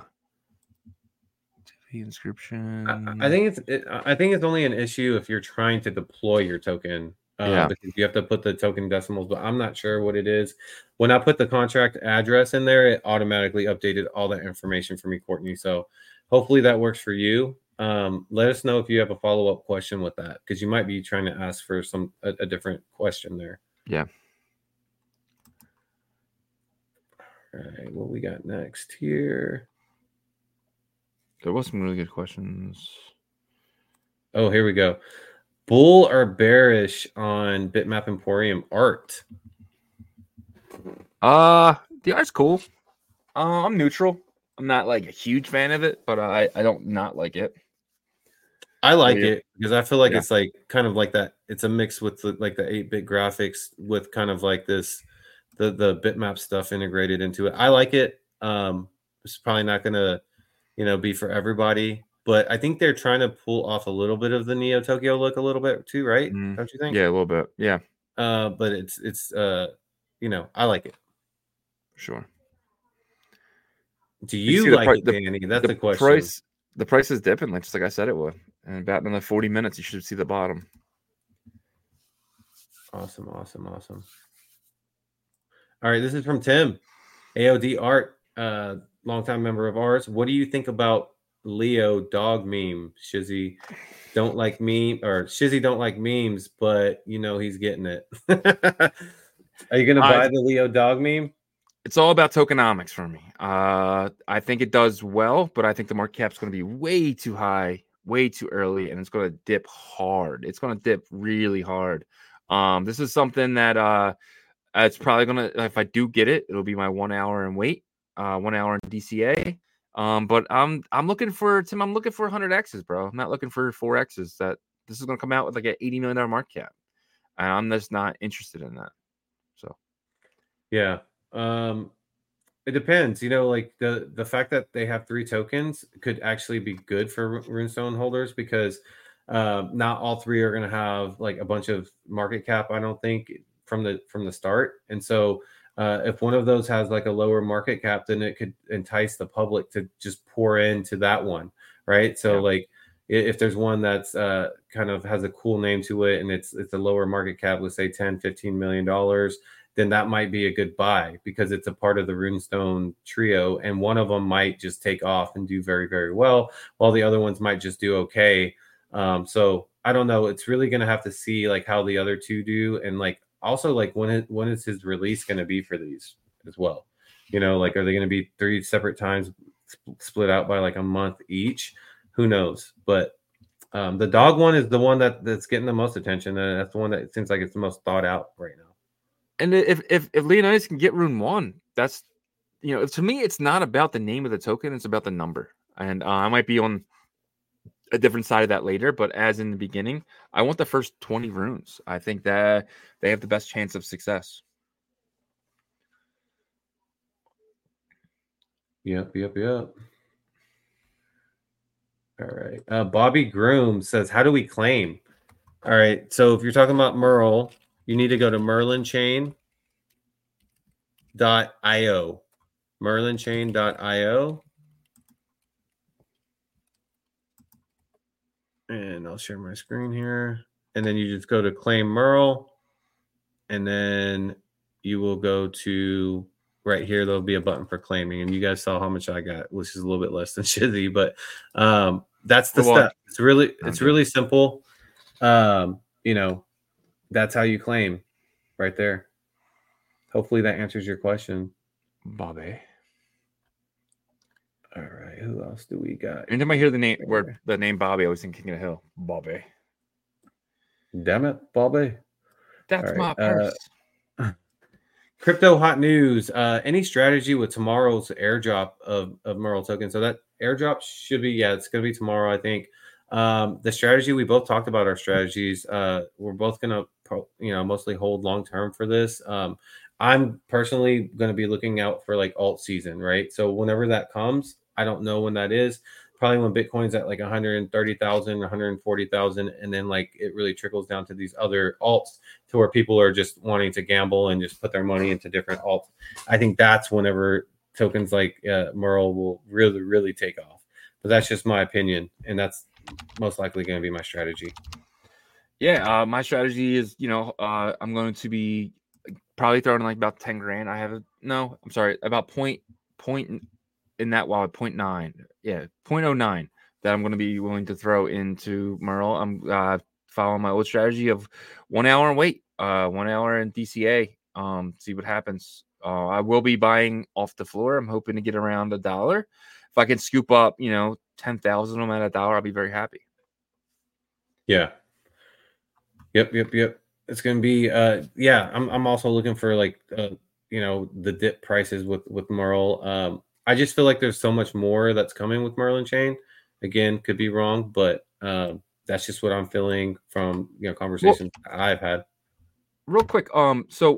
inscription. I, I think it's. It, I think it's only an issue if you're trying to deploy your token. Uh, Yeah. because you have to put the token decimals, but I'm not sure what it is. When I put the contract address in there, it automatically updated all that information for me, Courtney. So hopefully that works for you. Um, let us know if you have a follow-up question with that, because you might be trying to ask for some a, a different question there. Yeah. All right, what we got next here? There was some really good questions. Oh, here we go. Bull or bearish on Bitmap Emporium art? Uh, the art's cool. Uh, I'm neutral. I'm not like a huge fan of it, but I I don't not like it. I like Yeah. it because I feel like Yeah. it's like kind of like that. It's a mix with the, like the eight bit graphics with kind of like this the the bitmap stuff integrated into it. I like it. Um, it's probably not gonna, you know, be for everybody, but I think they're trying to pull off a little bit of the Neo Tokyo look a little bit too, right? Mm, Don't you think? yeah, a little bit. Yeah, Uh, but it's it's uh, you know, I like it. sure. Do You you see the like pri- it, the- Danny? That's the the question. price the price is dipping, like just like I said it would. And about another forty minutes, you should see the bottom. Awesome, awesome, awesome. All right, this is from Tim, A O D Art, uh, longtime member of ours. What do you think about Leo dog meme? Shizzy don't like meme or Shizzy don't like memes, but you know he's getting it. Are you gonna I- buy the Leo dog meme? It's all about tokenomics for me. Uh, I think it does well, but I think the market cap's going to be way too high, way too early, and it's going to dip hard. It's going to dip really hard. Um, this is something that uh, it's probably going to. If I do get it, it'll be my one hour and wait, uh, one hour in D C A. Um, but I'm I'm looking for Tim. I'm looking for one hundred X's, bro. I'm not looking for four X's. That this is going to come out with like an eighty million dollar market cap, and I'm just not interested in that. So Yeah. Um, it depends. You know, like the the fact that they have three tokens could actually be good for Runestone holders because uh, not all three are going to have like a bunch of market cap. I don't think from the from the start, and so uh, if one of those has like a lower market cap, then it could entice the public to just pour into that one, right? So Yeah. like if there's one that's uh, kind of has a cool name to it and it's it's a lower market cap, let's say ten, fifteen million dollars, then that might be a good buy because it's a part of the Runestone trio, and one of them might just take off and do very, very well, while the other ones might just do okay. Um, so I don't know. It's really going to have to see like how the other two do, and like also like when it, when is his release going to be for these as well? You know, like are they going to be three separate times sp- split out by like a month each? Who knows? But um, the dog one is the one that that's getting the most attention, and that's the one that seems like it's the most thought out right now. And if if if Leonidas can get rune one, that's you know, to me, it's not about the name of the token; it's about the number. And uh, I might be on a different side of that later, but as in the beginning, I want the first twenty runes. I think that they have the best chance of success. Yep, yep, yep. All right. Uh, Bobby Groom says, "How do we claim?" All right. So if you're talking about Merle, you need to go to merlin chain dot io. merlin chain dot io. And I'll share my screen here. And then you just go to claim Merle. And then you will go to right here. There'll be a button for claiming. And you guys saw how much I got, which is a little bit less than Shizzy, but um, that's the Well, step. It's really, it's okay. really simple. Um, you know, that's how you claim right there. Hopefully that answers your question. Bobby. All right. Who else do we got? Anytime I hear the name word the name Bobby, I always think King of the Hill. Bobby. Damn it, Bobby. That's All my right, uh, purse. Crypto hot news. Uh, any strategy with tomorrow's airdrop of, of Merle token? So that airdrop should be, yeah, it's going to be tomorrow, I think. Um, the strategy, we both talked about our strategies. Uh, we're both going to, you know, mostly hold long term for this. Um, I'm personally going to be looking out for like alt season, right? So whenever that comes, I don't know when that is. Probably when Bitcoin's at like one hundred thirty thousand, one hundred forty thousand, and then like it really trickles down to these other alts to where people are just wanting to gamble and just put their money into different alts. I think that's whenever tokens like uh, Merle will really, really take off. But that's just my opinion, and that's most likely going to be my strategy. Yeah, uh, my strategy is, you know, uh, I'm going to be probably throwing like about ten grand. I have a, no, I'm sorry, about point point in that while point nine, yeah, point oh nine that I'm going to be willing to throw into Merle. I'm uh, following my old strategy of one hour and wait, uh, one hour in D C A, um, see what happens. Uh, I will be buying off the floor. I'm hoping to get around a dollar. If I can scoop up, you know, ten thousand of them at a dollar, I'll be very happy. Yeah. Yep, yep, yep. It's going to be, uh, yeah. I'm, I'm also looking for like, uh, you know, the dip prices with with Merle. Um, I just feel like there's so much more that's coming with Merlin Chain. Again, could be wrong, but um, that's just what I'm feeling from you know conversations well, I've had. Real quick, um, so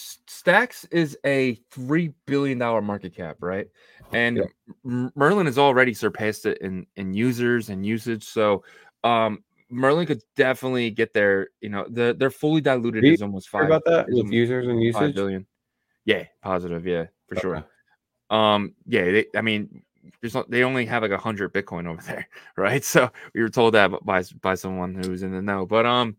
Stacks is a three billion dollar market cap, right? And yep. Merlin has already surpassed it in in users and usage. So, um, Merlin could definitely get there. You know, the they're fully diluted is almost five. About that with users and usage, five billion. Yeah, positive. Yeah, for okay. sure. Um, yeah, they, I mean, there's not, they only have like a hundred Bitcoin over there, right? So we were told that by by someone who was in the know. But um,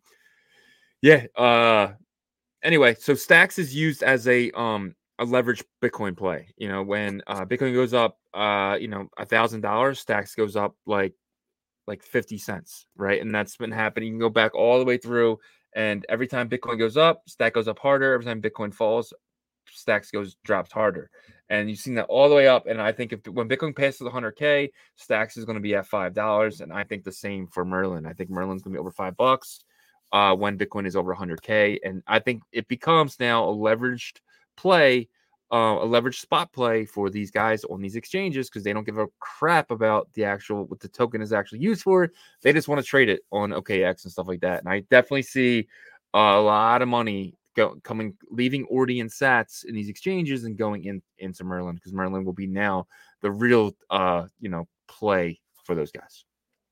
yeah. Uh, anyway, so Stacks is used as a um a leveraged Bitcoin play. You know, when uh, Bitcoin goes up, uh, you know, a thousand dollars, Stacks goes up like like fifty cents, right? And that's been happening. You can go back all the way through, and every time Bitcoin goes up, Stack goes up harder. Every time Bitcoin falls, Stacks goes drops harder. And you've seen that all the way up. And I think if when Bitcoin passes one hundred K, Stacks is going to be at five dollars. And I think the same for Merlin. I think Merlin's going to be over five bucks uh, when Bitcoin is over one hundred K. And I think it becomes now a leveraged play, uh, a leveraged spot play for these guys on these exchanges because they don't give a crap about the actual what the token is actually used for. They just want to trade it on O K X and stuff like that. And I definitely see uh, a lot of money Go, coming, leaving Ordi and Sats in these exchanges and going in into Merlin because Merlin will be now the real, uh, you know, play for those guys.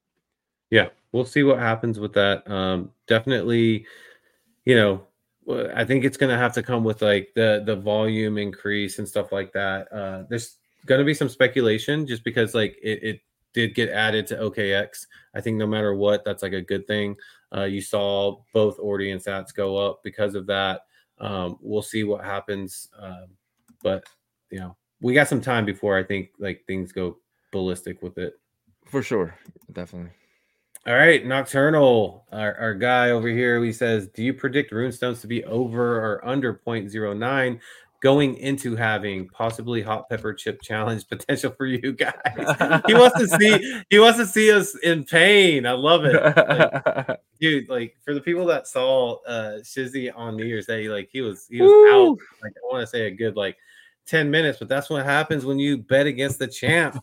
Yeah, we'll see what happens with that. Um, definitely, you know, I think it's going to have to come with like the the volume increase and stuff like that. Uh, there's going to be some speculation just because like it, it did get added to O K X. I think no matter what, that's like a good thing. Uh, you saw both Ordi and Sats go up because of that. Um, we'll see what happens. Um, but, you know, we got some time before I think like things go ballistic with it. For sure. Definitely. All right. Nocturnal, our, our guy over here, he says, do you predict Runestones to be over or under zero point zero nine? Going into having possibly hot pepper chip challenge potential for you guys. He wants to see he wants to see us in pain. I love it. Like, dude, like for the people that saw uh Shizzy on New Year's Day, like he was he was Woo! out like I want to say a good like ten minutes, but that's what happens when you bet against the champ.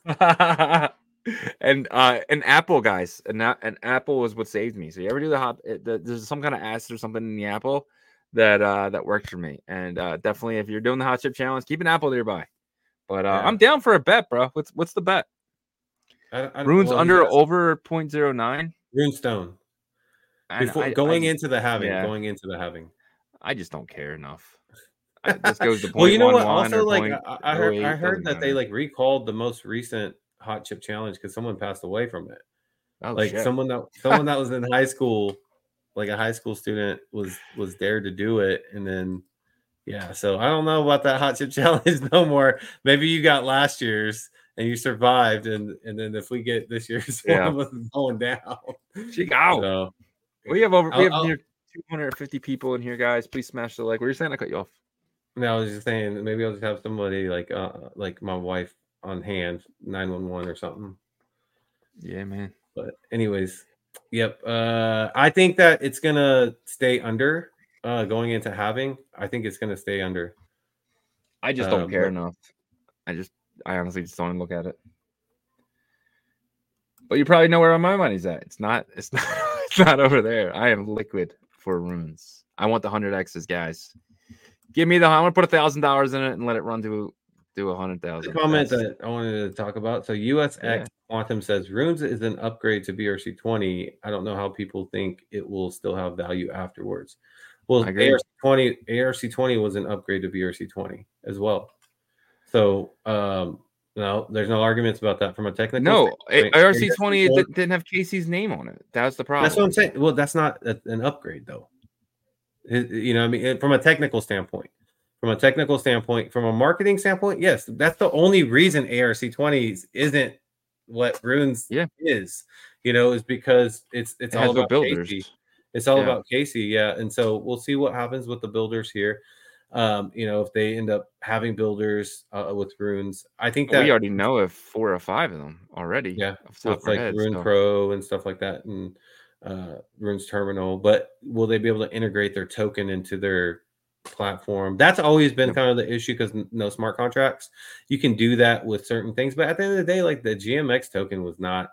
and uh an apple, guys, and that an apple was what saved me. So you ever do the hot the, there's some kind of acid or something in the apple that uh that worked for me. And uh definitely if you're doing the hot chip challenge, keep an apple nearby. But uh yeah. I'm down for a bet, bro. What's what's the bet? I, I, Runes well, under over zero point zero nine. Runestone. Before I, going I, into the having, yeah. going into the having. I just don't care enough. I, this goes to point well, you know one, what? Also, like I, I heard, I heard that matter. They like recalled the most recent hot chip challenge because someone passed away from it. Oh, like shit. someone that someone that was in high school. Like a high school student was was dared to do it, and then yeah. So I don't know about that hot chip challenge no more. Maybe you got last year's and you survived, and and then if we get this year's, yeah. one was going down. She go. So, we have over. We have I'll, near two hundred fifty people in here, guys. Please smash the like. What are you saying? I cut you off. No, I was just saying maybe I'll just have somebody like uh like my wife on hand, nine one one or something. Yeah, man. But anyways. Yep. Uh, I think that it's gonna stay under uh, going into halving, I think it's going to stay under. I just don't Uh, care but- enough. I just, I honestly just don't look at it. But you probably know where my money's at. It's not, it's not, it's not over there. I am liquid for runes. I want the hundred X's, guys. Give me the. I'm gonna put a thousand dollars in it and let it run to do a hundred The thousand. comment that I wanted to talk about. So U S X Yeah. Quantum says runes is an upgrade to B R C twenty. I don't know how people think it will still have value afterwards. Well, I agree. A R C twenty A R C twenty was an upgrade to B R C twenty as well. So um no, there's no arguments about that from a technical. No, standpoint. A R C A R C twenty it didn't have Casey's name on it. That's the problem. That's what I'm saying. Well, that's not a, an upgrade though. It- you know, what I mean, it- from a technical standpoint. From a technical standpoint, from a marketing standpoint, yes, that's the only reason A R C twenties isn't what runes Yeah. is. You know, is because it's it's It all has no about builders. Casey. It's all Yeah. about Casey, yeah. And so we'll see what happens with the builders here. Um, you know, if they end up having builders uh, with runes, I think that We already know of four or five of them already. yeah, off the top with of our like heads, Rune so. Pro and stuff like that, and uh, Rune's Terminal. But will they be able to integrate their token into their platform? That's always been Yep. kind of the issue because no smart contracts. You can do that with certain things, but at the end of the day, like the G M X token was not,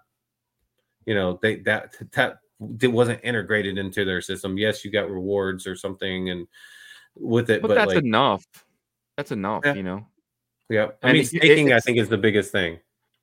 you know, they that that it wasn't integrated into their system. Yes, you got rewards or something, and with it, But, but, that's like, enough. That's enough, Yeah. you know. yeah, I and mean, it- staking, I it's- think, is the biggest thing.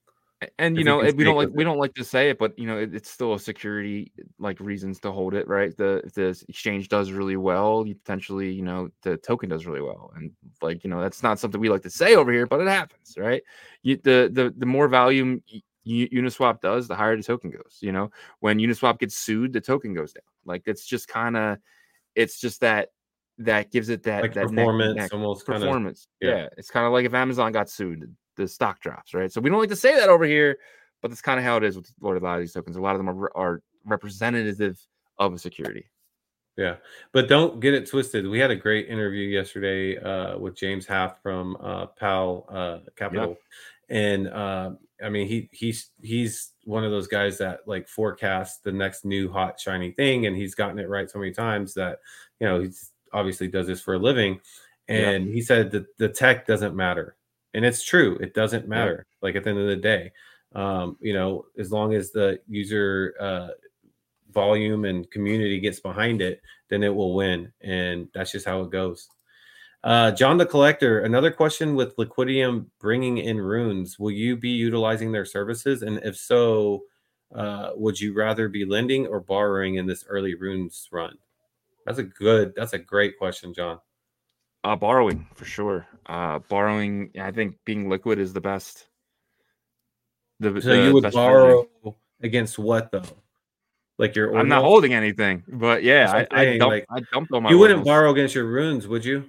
And you If you know, can it- we don't stake like with we it. don't like to say it, but you know, it, it's still a security like reasons to hold it, right? The if the exchange does really well, you potentially, you know, the token does really well, and like you know, that's not something we like to say over here, but it happens, right? You, the the the more volume y- y- Uniswap does, the higher the token goes. You know, when Uniswap gets sued, the token goes down. Like it's just kind of, it's just that that gives it that Like that neck and performance, neck almost kind of. performance. yeah. Yeah, it's kind of like if Amazon got sued, the stock drops, right? So we don't like to say that over here, but that's kind of how it is with a lot of these tokens. A lot of them are, are representative of a security. Yeah, but don't get it twisted. We had a great interview yesterday uh, with James Half from uh, Pal uh, Capital, and uh, I mean he he's he's one of those guys that like forecasts the next new hot shiny thing, and he's gotten it right so many times that you know he's obviously does this for a living, and he said that the tech doesn't matter, and it's true. It doesn't matter. Like at the end of the day, um, you know, as long as the user uh, volume and community gets behind it, then it will win, and that's just how it goes. Uh, John the Collector, another question with Liquidium bringing in runes. Will you be utilizing their services? And if so, uh, would you rather be lending or borrowing in this early runes run? That's a good, that's a great question, John. Uh, borrowing for sure. Uh, borrowing, I think being liquid is the best. The, So the you would best borrow version. against what though? Like your I'm not ordinals? holding anything, but yeah, That's I, what I'm I saying, dumped like, I dumped all my. You wouldn't ordinals. borrow against your runes, would you?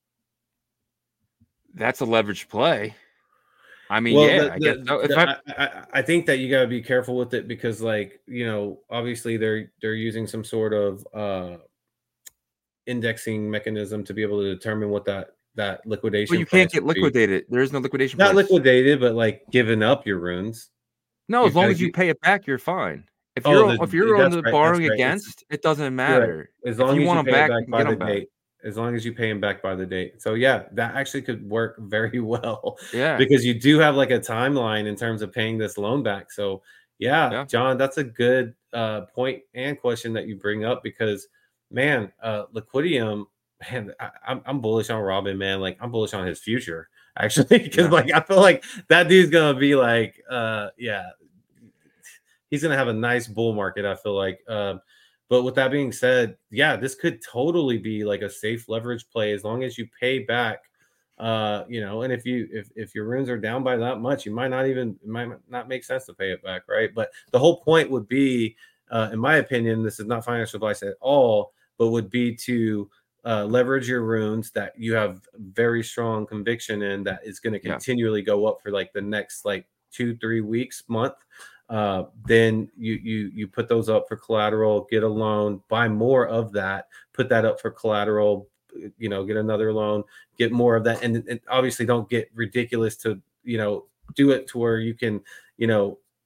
That's a leverage play. I mean, Well, yeah, the- I guess the- so. If the- I, I, I, I think that you got to be careful with it because, like, you know, obviously they're they're using some sort of uh, indexing mechanism to be able to determine what that that liquidation. well, you can't price get would be. liquidated. There is no liquidation. Not price. liquidated, but like giving up your runes. No, you as long gotta as you get- pay it back, you're fine. If Oh, you're the- if you're on that's the right, that's borrowing right. It's- against, it doesn't You're right. matter. As If long you as want you them pay back, it you back can by get the them back. date. As long as you pay them back by the date. So yeah, that actually could work very well. Yeah. Because you do have like a timeline in terms of paying this loan back. So yeah, Yeah. John, that's a good uh, point and question that you bring up because man, uh, Liquidium, man, I, I'm I'm bullish on Robin, man. Like I'm bullish on his future actually because Yeah. like I feel like that dude's gonna be like, uh, yeah, he's gonna have a nice bull market. I feel like. Um, but with that being said, yeah, this could totally be like a safe leverage play as long as you pay back. Uh, you know, and if you if if your runes are down by that much, you might not even it might not make sense to pay it back, right? But the whole point would be, uh, in my opinion, this is not financial advice at all, but would be to uh, leverage your runes that you have very strong conviction in that is going to Yeah. continually go up for like the next like two, three weeks, month. Uh, then you you you put those up for collateral, get a loan, buy more of that, put that up for collateral, you know, get another loan, get more of that, and, and obviously don't get ridiculous to you know do it to where you can you know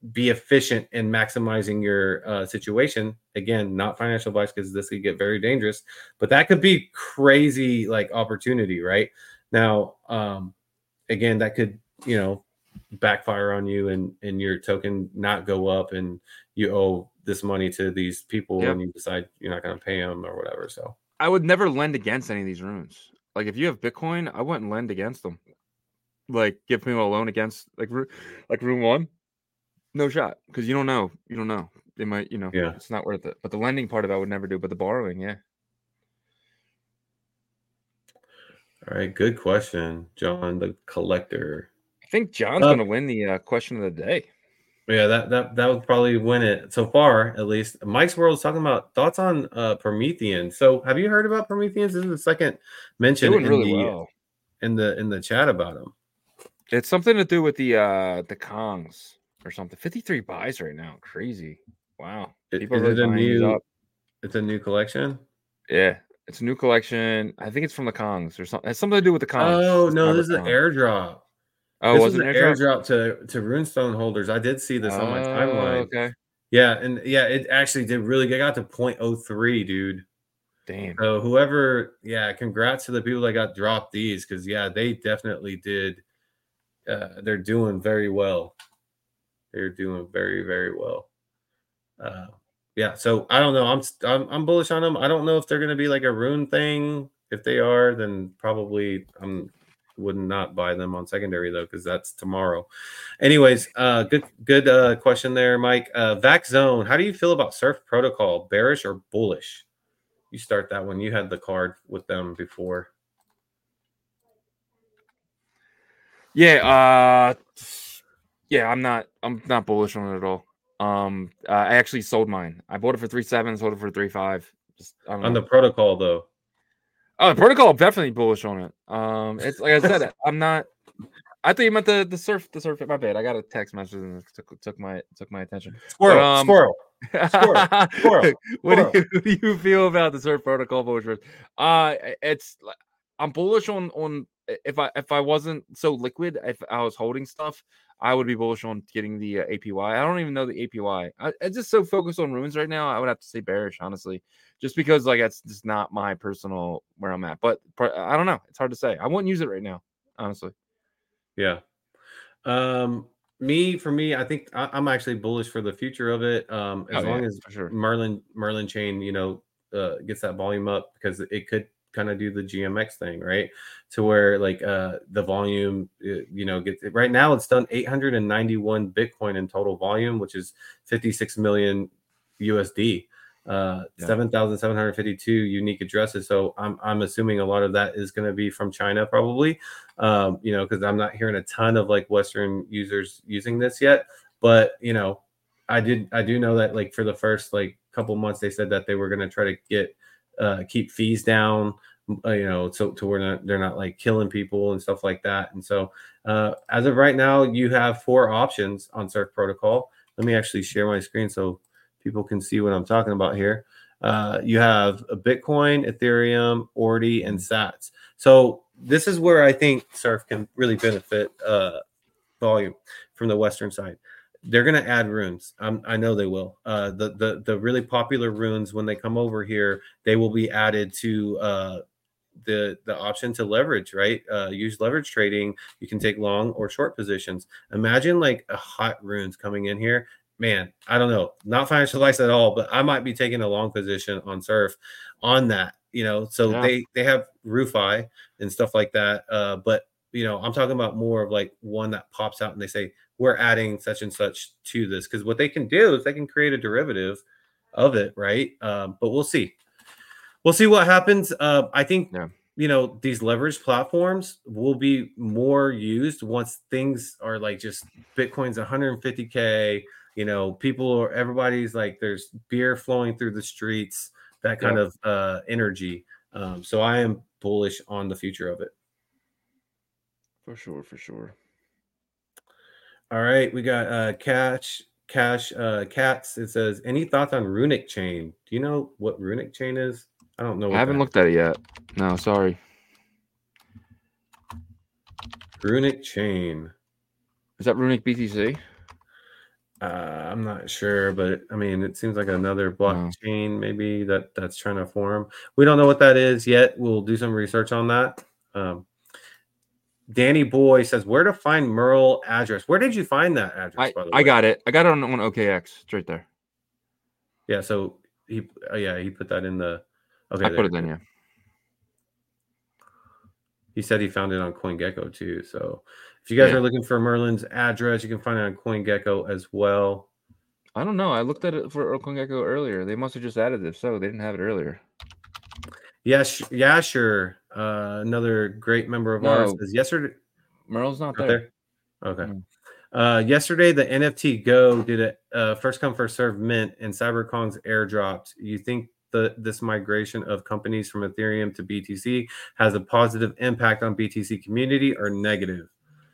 be efficient in maximizing your uh, situation. Again, not financial advice because this could get very dangerous, but that could be crazy like opportunity right now. Um, again, that could, you know, backfire on you and, and your token not go up and you owe this money to these people Yep. and you decide you're not going to pay them or whatever. So I would never lend against any of these runes. Like if you have Bitcoin, I wouldn't lend against them. Like give people a loan against like like rune one. No shot, because you don't know. You don't know. They might, you know, yeah. It's not worth it. But the lending part of it, I would never do. But the borrowing, yeah. All right, good question, John the Collector. I think John's uh, going to win the uh, question of the day. Yeah, that that that would probably win it so far, at least. Mike's World is talking about thoughts on uh, Promethean. So, have you heard about Prometheans? This is the second mention Doing in really the well. in the in the chat about him. It's something to do with the uh, the Kongs or something. fifty-three buys right now, crazy. Wow, people is really it a new? Up. It's a new collection. Yeah, it's a new collection. I think it's from the Kongs or something. It has something to do with the Kongs. Oh no, this is an airdrop. Oh, this was an an airdrop? airdrop to to Runestone holders. I did see this oh, on my timeline. Okay. Yeah, and yeah, it actually did really good. I got to zero point zero three, dude. Damn. So whoever, yeah, congrats to the people that got dropped these because yeah, they definitely did. Uh, they're doing very well. They're doing very very well. Uh, yeah, so I don't know. I'm I'm I'm bullish on them. I don't know if they're going to be like a rune thing. If they are, then probably I'm. would not buy them on secondary though because that's tomorrow. Anyways, uh good good uh question there, Mike. uh Vac Zone, how do you feel about Surf Protocol? Bearish or bullish? You start that one. You had the card with them before. Yeah, uh yeah, I'm not I'm not bullish on it at all. Um uh, I actually sold mine. I bought it for three seven, sold it for three five. Just I don't on know. The protocol though. Oh, the protocol, definitely bullish on it. Um, it's like I said, I'm not. I thought you meant the the surf, the surf. My bad. I got a text message and it took took my took my attention. Squirrel, but, um, squirrel, squirrel, squirrel. What squirrel. do you what do you feel about the surf protocol bullish? Uh, it's I'm bullish on on if I if I wasn't so liquid, if I was holding stuff, I would be bullish on getting the uh, A P Y. I don't even know the A P Y. I, I'm just so focused on runes right now. I would have to say bearish, honestly. Just because, like, that's just not my personal where I'm at. But I don't know. It's hard to say. I wouldn't use it right now, honestly. Yeah. Um, me, for me, I think I, I'm actually bullish for the future of it. Um, as oh, long yeah, as sure. Merlin Merlin chain, you know, uh, gets that volume up because it could kind of do the G M X thing, right? To where like uh, the volume, you know, gets right now it's done eight hundred ninety-one Bitcoin in total volume, which is fifty-six million U S D. Uh, yeah. seven thousand seven hundred fifty-two unique addresses. So I'm I'm assuming a lot of that is going to be from China, probably. Um, you know, because I'm not hearing a ton of like Western users using this yet. But you know, I did I do know that like for the first like couple months they said that they were going to try to get uh, keep fees down. Uh, you know, so to where not, they're not like killing people and stuff like that. And so uh, as of right now, you have four options on Surf Protocol. Let me actually share my screen so people can see what I'm talking about here. Uh, you have a Bitcoin, Ethereum, Ordi, and Sats. So this is where I think Surf can really benefit uh, volume from the Western side. They're going to add runes. Um, I know they will. Uh, the the the really popular runes when they come over here, they will be added to uh, the the option to leverage. Right, uh, use leverage trading. You can take long or short positions. Imagine like a hot runes coming in here. Man, I don't know, not financial advice at all, but I might be taking a long position on Surf on that, you know, so yeah. they, they have RuFi and stuff like that. Uh, but, you know, I'm talking about more of like one that pops out and they say, we're adding such and such to this. Cause what they can do is they can create a derivative of it. Right. Um, but we'll see. We'll see what happens. Uh, I think, yeah. you know, these leverage platforms will be more used once things are like just Bitcoin's one hundred fifty K. You know, people are, everybody's like, there's beer flowing through the streets, that kind yep. of uh, energy. Um, so I am bullish on the future of it. For sure, for sure. All right, we got uh, Cash, Cash, uh, Cats. It says, any thoughts on Runic Chain? Do you know what Runic Chain is? I don't know. What I haven't looked is. at it yet. No, sorry. Runic Chain. Is that Runic B T C? Uh, I'm not sure, but I mean, it seems like another blockchain maybe that that's trying to form. We don't know what that is yet. We'll do some research on that. Um, Danny Boy says, "Where to find Merle address? Where did you find that address? I, By the I way, got it. I got it on, on O K X. It's right there. yeah. So he, uh, yeah, he put that in the. Okay, I there put it it in, is. yeah. He said he found it on CoinGecko too. So if you guys Yeah. are looking for Merlin's address, you can find it on CoinGecko as well. I don't know. I looked at it for CoinGecko earlier. They must have just added it. So they didn't have it earlier. Yes, yeah, sure. Uh, another great member of ours No, says yesterday. Merle's not Not there. there. Okay. No. Uh, yesterday, the N F T Go did a uh, first come first serve mint, and CyberKong's airdropped. You think the this migration of companies from Ethereum to B T C has a positive impact on B T C community or negative?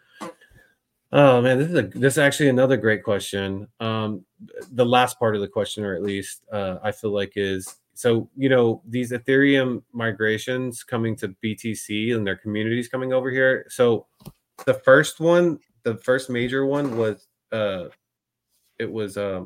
Oh man, this is a this is actually another great question. Um, the last part of the question, or at least uh, I feel like is so you know these Ethereum migrations coming to B T C and their communities coming over here. So the first one, the first major one was uh, it was um,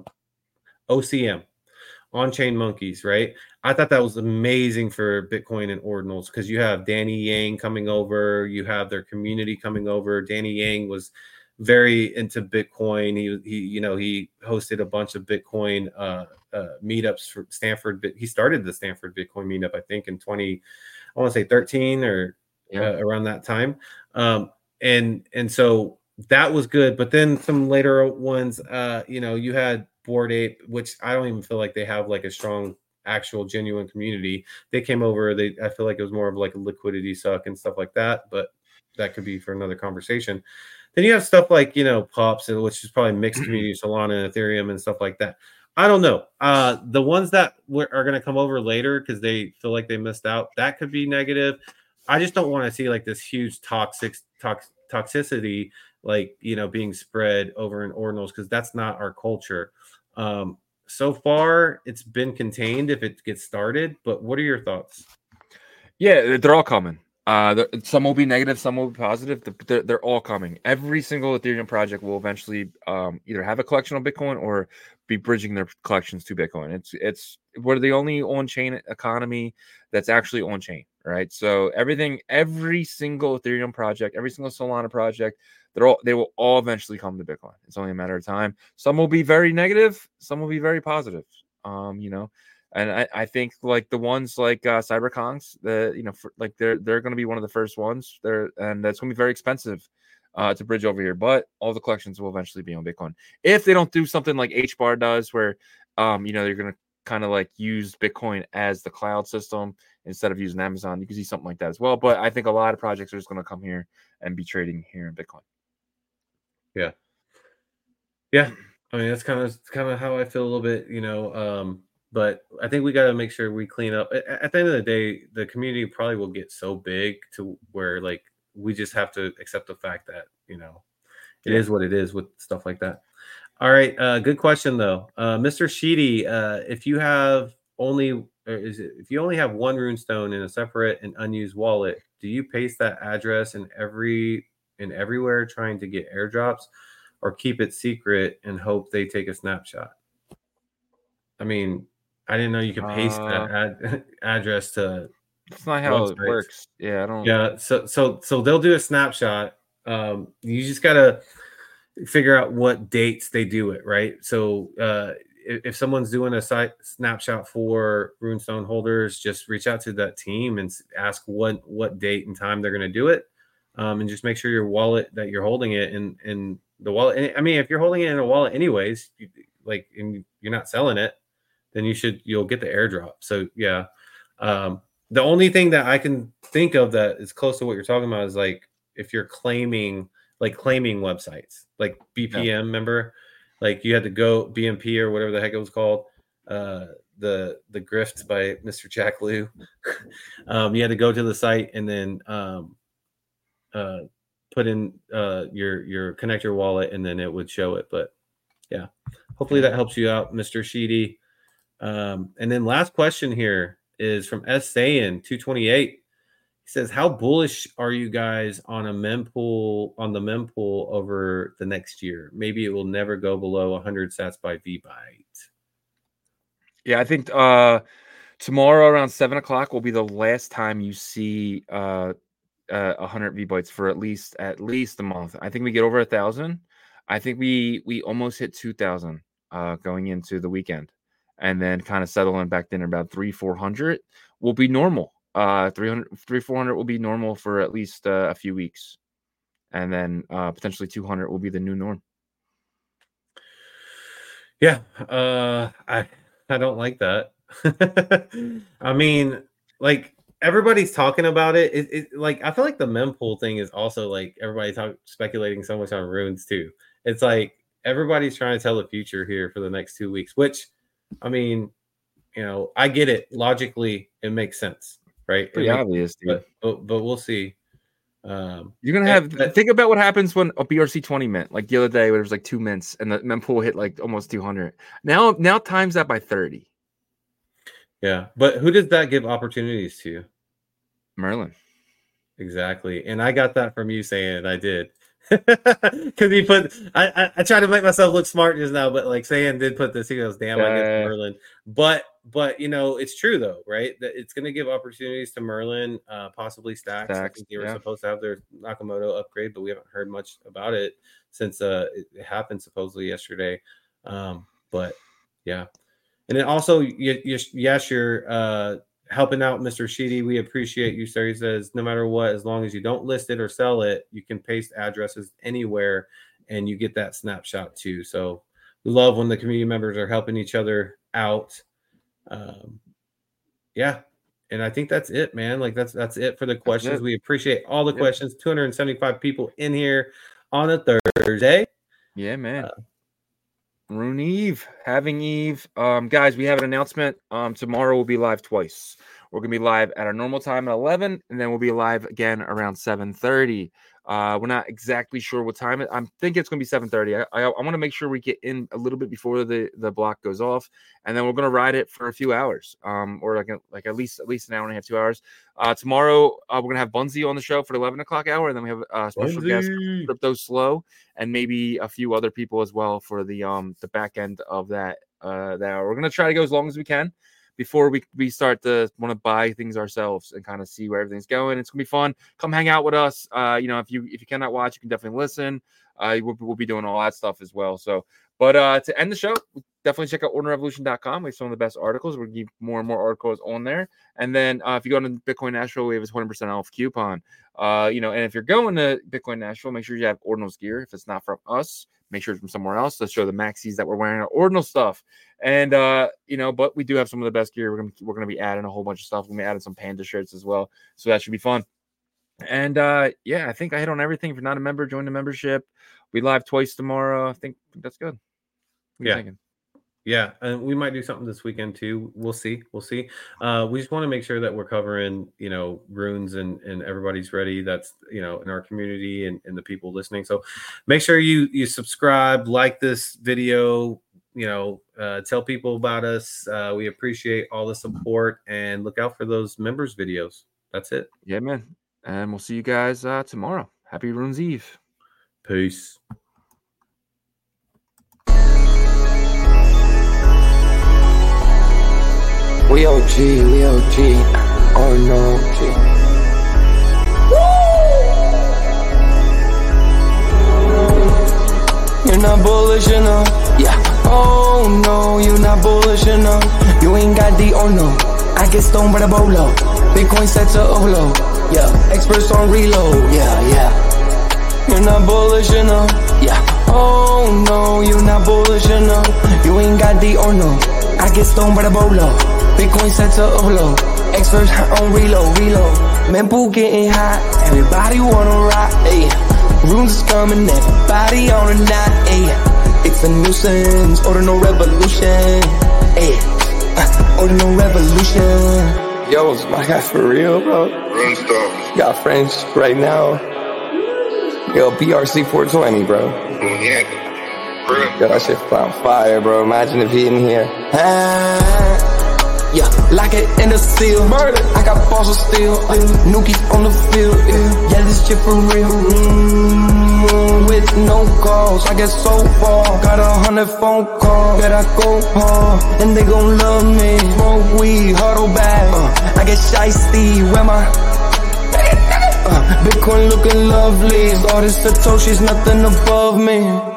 O C M, On Chain Monkeys, right? I thought that was amazing for Bitcoin and ordinals because you have Danny Yang coming over, you have their community coming over. Danny Yang was very into Bitcoin. He, he you know, he hosted a bunch of Bitcoin uh, uh, meetups for Stanford. He started the Stanford Bitcoin meetup, I think, in twenty, I want to say thirteen or Yeah. uh, around that time. Um, and and so that was good. But then some later ones, uh, you know, you had Bored Ape, which I don't even feel like they have like a strong actual genuine community. They came over, they I feel like it was more of like a liquidity suck and stuff like that, but that could be for another conversation. Then you have stuff like, you know, Pops, which is probably mixed community, Solana and Ethereum and stuff like that. I don't know. Uh, the ones that w- are going to come over later because they feel like they missed out, that could be negative. I just don't want to see like this huge toxic tox, toxicity, like, you know, being spread over in ordinals because that's not our culture. Um, so far, it's been contained if it gets started. But what are your thoughts? Yeah, they're all coming. Uh, some will be negative, some will be positive. They're, they're all coming. Every single Ethereum project will eventually um, either have a collection of Bitcoin or be bridging their collections to Bitcoin. It's it's we're the only on-chain economy that's actually on-chain, right? So everything, every single Ethereum project, every single Solana project, they're all they will all eventually come to Bitcoin. It's only a matter of time. Some will be very negative, some will be very positive. Um, you know. And I, I think like the ones like uh, CyberKongs, the you know for, like they're they're going to be one of the first ones there, and that's going to be very expensive uh, to bridge over here. But all the collections will eventually be on Bitcoin if they don't do something like H bar does, where um you know they're going to kind of like use Bitcoin as the cloud system instead of using Amazon. You can see something like that as well. But I think a lot of projects are just going to come here and be trading here in Bitcoin. Yeah, yeah. I mean, that's kind of kind of how I feel a little bit, you know. Um, but I think we got to make sure we clean up. At, at the end of the day, the community probably will get so big to where like we just have to accept the fact that you know it Yeah. is what it is with stuff like that. All right, uh, good question though, uh, Mister Sheedy. Uh, if you have only, or is it if you only have one runestone in a separate and unused wallet, do you paste that address in every in everywhere trying to get airdrops, or keep it secret and hope they take a snapshot? I mean, I didn't know you could paste Uh, that ad- address to That's not how it websites. works. Yeah, I don't. Yeah, so so so they'll do a snapshot. Um, you just gotta figure out what dates they do it, right? So uh, if, if someone's doing a site snapshot for Runestone holders, just reach out to that team and ask what what date and time they're going to do it, um, and just make sure your wallet that you're holding it in in the wallet. I mean, if you're holding it in a wallet anyways, you, like and you're not selling it, then you should you'll get the airdrop. So yeah, um, the only thing that I can think of that is close to what you're talking about is like if you're claiming like claiming websites like B P M, yeah. Remember, like you had to go B M P or whatever the heck it was called, uh, the the grift by Mister Jack Liu. um, you had to go to the site and then um, uh, put in uh, your your connector wallet and then it would show it. But yeah, hopefully that helps you out, Mister Sheedy. Um, and then last question here is from S Sayin two twenty-eight. He says, how bullish are you guys on a mempool on the mempool over the next year? Maybe it will never go below one hundred sats by V-Byte. Yeah, I think uh, tomorrow around seven o'clock will be the last time you see uh, uh, one hundred V-Bytes for at least at least a month. I think we get over a thousand. I think we we almost hit two thousand uh, going into the weekend, and then kind of settling back in about three four hundred will be normal. Uh, three hundred, three four hundred will be normal for at least uh, a few weeks, and then uh, potentially two hundred will be the new norm. Yeah, uh, I I don't like that. I mean, like everybody's talking about it. It, it. Like I feel like the mempool thing is also like everybody talk, speculating so much on runes too. It's like everybody's trying to tell the future here for the next two weeks. Which, I mean, you know, I get it logically. It makes sense. Right, pretty makes, obvious, dude. But, but but we'll see. Um, You're gonna have that, think about what happens when a B R C twenty mint, like the other day, where it was like two mints and the mempool hit like almost two hundred. Now, now times that by thirty. Yeah, but who does that give opportunities to? Merlin. Exactly, and I got that from you saying it. I did. Because he put, I, I I try to make myself look smart just now, but like Saiyan did put this. He goes, "Damn, I get Merlin." But but you know, it's true though, right? That it's going to give opportunities to Merlin, uh, possibly Stacks. Stacks I think they were yeah. supposed to have their Nakamoto upgrade, but we haven't heard much about it since uh it happened supposedly yesterday. Um, but yeah, and then also, you, you, yes, you're uh. helping out Mister Sheedy. We appreciate you, sir. He says, no matter what, as long as you don't list it or sell it, you can paste addresses anywhere and you get that snapshot too. So we love when the community members are helping each other out. Um, yeah. And I think that's it, man. Like that's, that's it for the questions. We appreciate all the yep. questions. two hundred seventy-five people in here on a Thursday. Yeah, man. Uh, Rune Eve, having Eve. Um, guys, we have an announcement. Um, tomorrow we'll be live twice. We're gonna be live at our normal time at eleven, and then we'll be live again around seven thirty. Uh, we're not exactly sure what time it. I'm thinking it's gonna be seven thirty. I I, I want to make sure we get in a little bit before the the block goes off, and then we're gonna ride it for a few hours, um, or like a, like at least at least an hour and a half, two hours. Uh, tomorrow uh, we're gonna have Bunzi on the show for the eleven o'clock hour, and then we have a special Bunzi. guest, Crypto Slow, and maybe a few other people as well for the um the back end of that uh that hour. We're gonna try to go as long as we can before we, we start to want to buy things ourselves and kind of see where everything's going. It's gonna be fun. Come hang out with us. Uh, you know, if you if you cannot watch, you can definitely listen. Uh, we'll, we'll be doing all that stuff as well. So, but uh, to end the show, definitely check out ordinal revolution dot com. We have some of the best articles. We'll give more and more articles on there. And then uh, if you go to Bitcoin Nashville, we have a twenty percent off coupon. Uh, you know, and if you're going to Bitcoin Nashville, make sure you have Ordinal's gear. If it's not from us, make sure it's from somewhere else. Let's show the maxis that we're wearing our Ordinal stuff. And uh, you know, but we do have some of the best gear. We're gonna we're gonna be adding a whole bunch of stuff. We're gonna be adding some Panda shirts as well. So that should be fun. And uh, yeah, I think I hit on everything. If you're not a member, join the membership. We live twice tomorrow. I think that's good. What yeah. Yeah, and we might do something this weekend too. We'll see. We'll see. Uh, we just want to make sure that we're covering, you know, runes and, and everybody's ready. That's, you know, in our community and, and the people listening. So make sure you you subscribe, like this video, you know, uh, tell people about us. Uh, we appreciate all the support and look out for those members videos. That's it. Yeah, man. And we'll see you guys uh, tomorrow. Happy Runes Eve. Peace. We O G, we O G, oh no, G. Woo! You're not bullish enough, yeah. Oh no, you're not bullish enough. You ain't got the oh no. I get stoned by the bolo. Bitcoin set to upload, yeah. Experts on reload, yeah, yeah. You're not bullish enough, yeah. Oh no, you're not bullish enough. You ain't got the oh no. I get stoned by the bolo. Bitcoin set to upload. Experts on reload, reload. Mempool getting hot. Everybody wanna rock, ayy. Runes is coming, everybody on a knot, ayy. It's a nuisance, ordinal revolution, ayy. Uh, ordinal revolution. Yo, it's my guy for real, bro. Got friends right now. Yo, B R C four twenty, bro. Yo, that shit on fire, bro. Imagine if he in here. Ah. yeah, lock it in the seal. Murder. I got balls of steel, uh, Nukies on the field, yeah, yeah, this shit for real. Mm, with no calls, I get so far. Got a hundred phone calls, that I go hard, and they gon' love me. Smoke weed, huddle back, uh, I get shiesty, where my uh, Bitcoin looking lovely. All this Satoshi's nothing above me.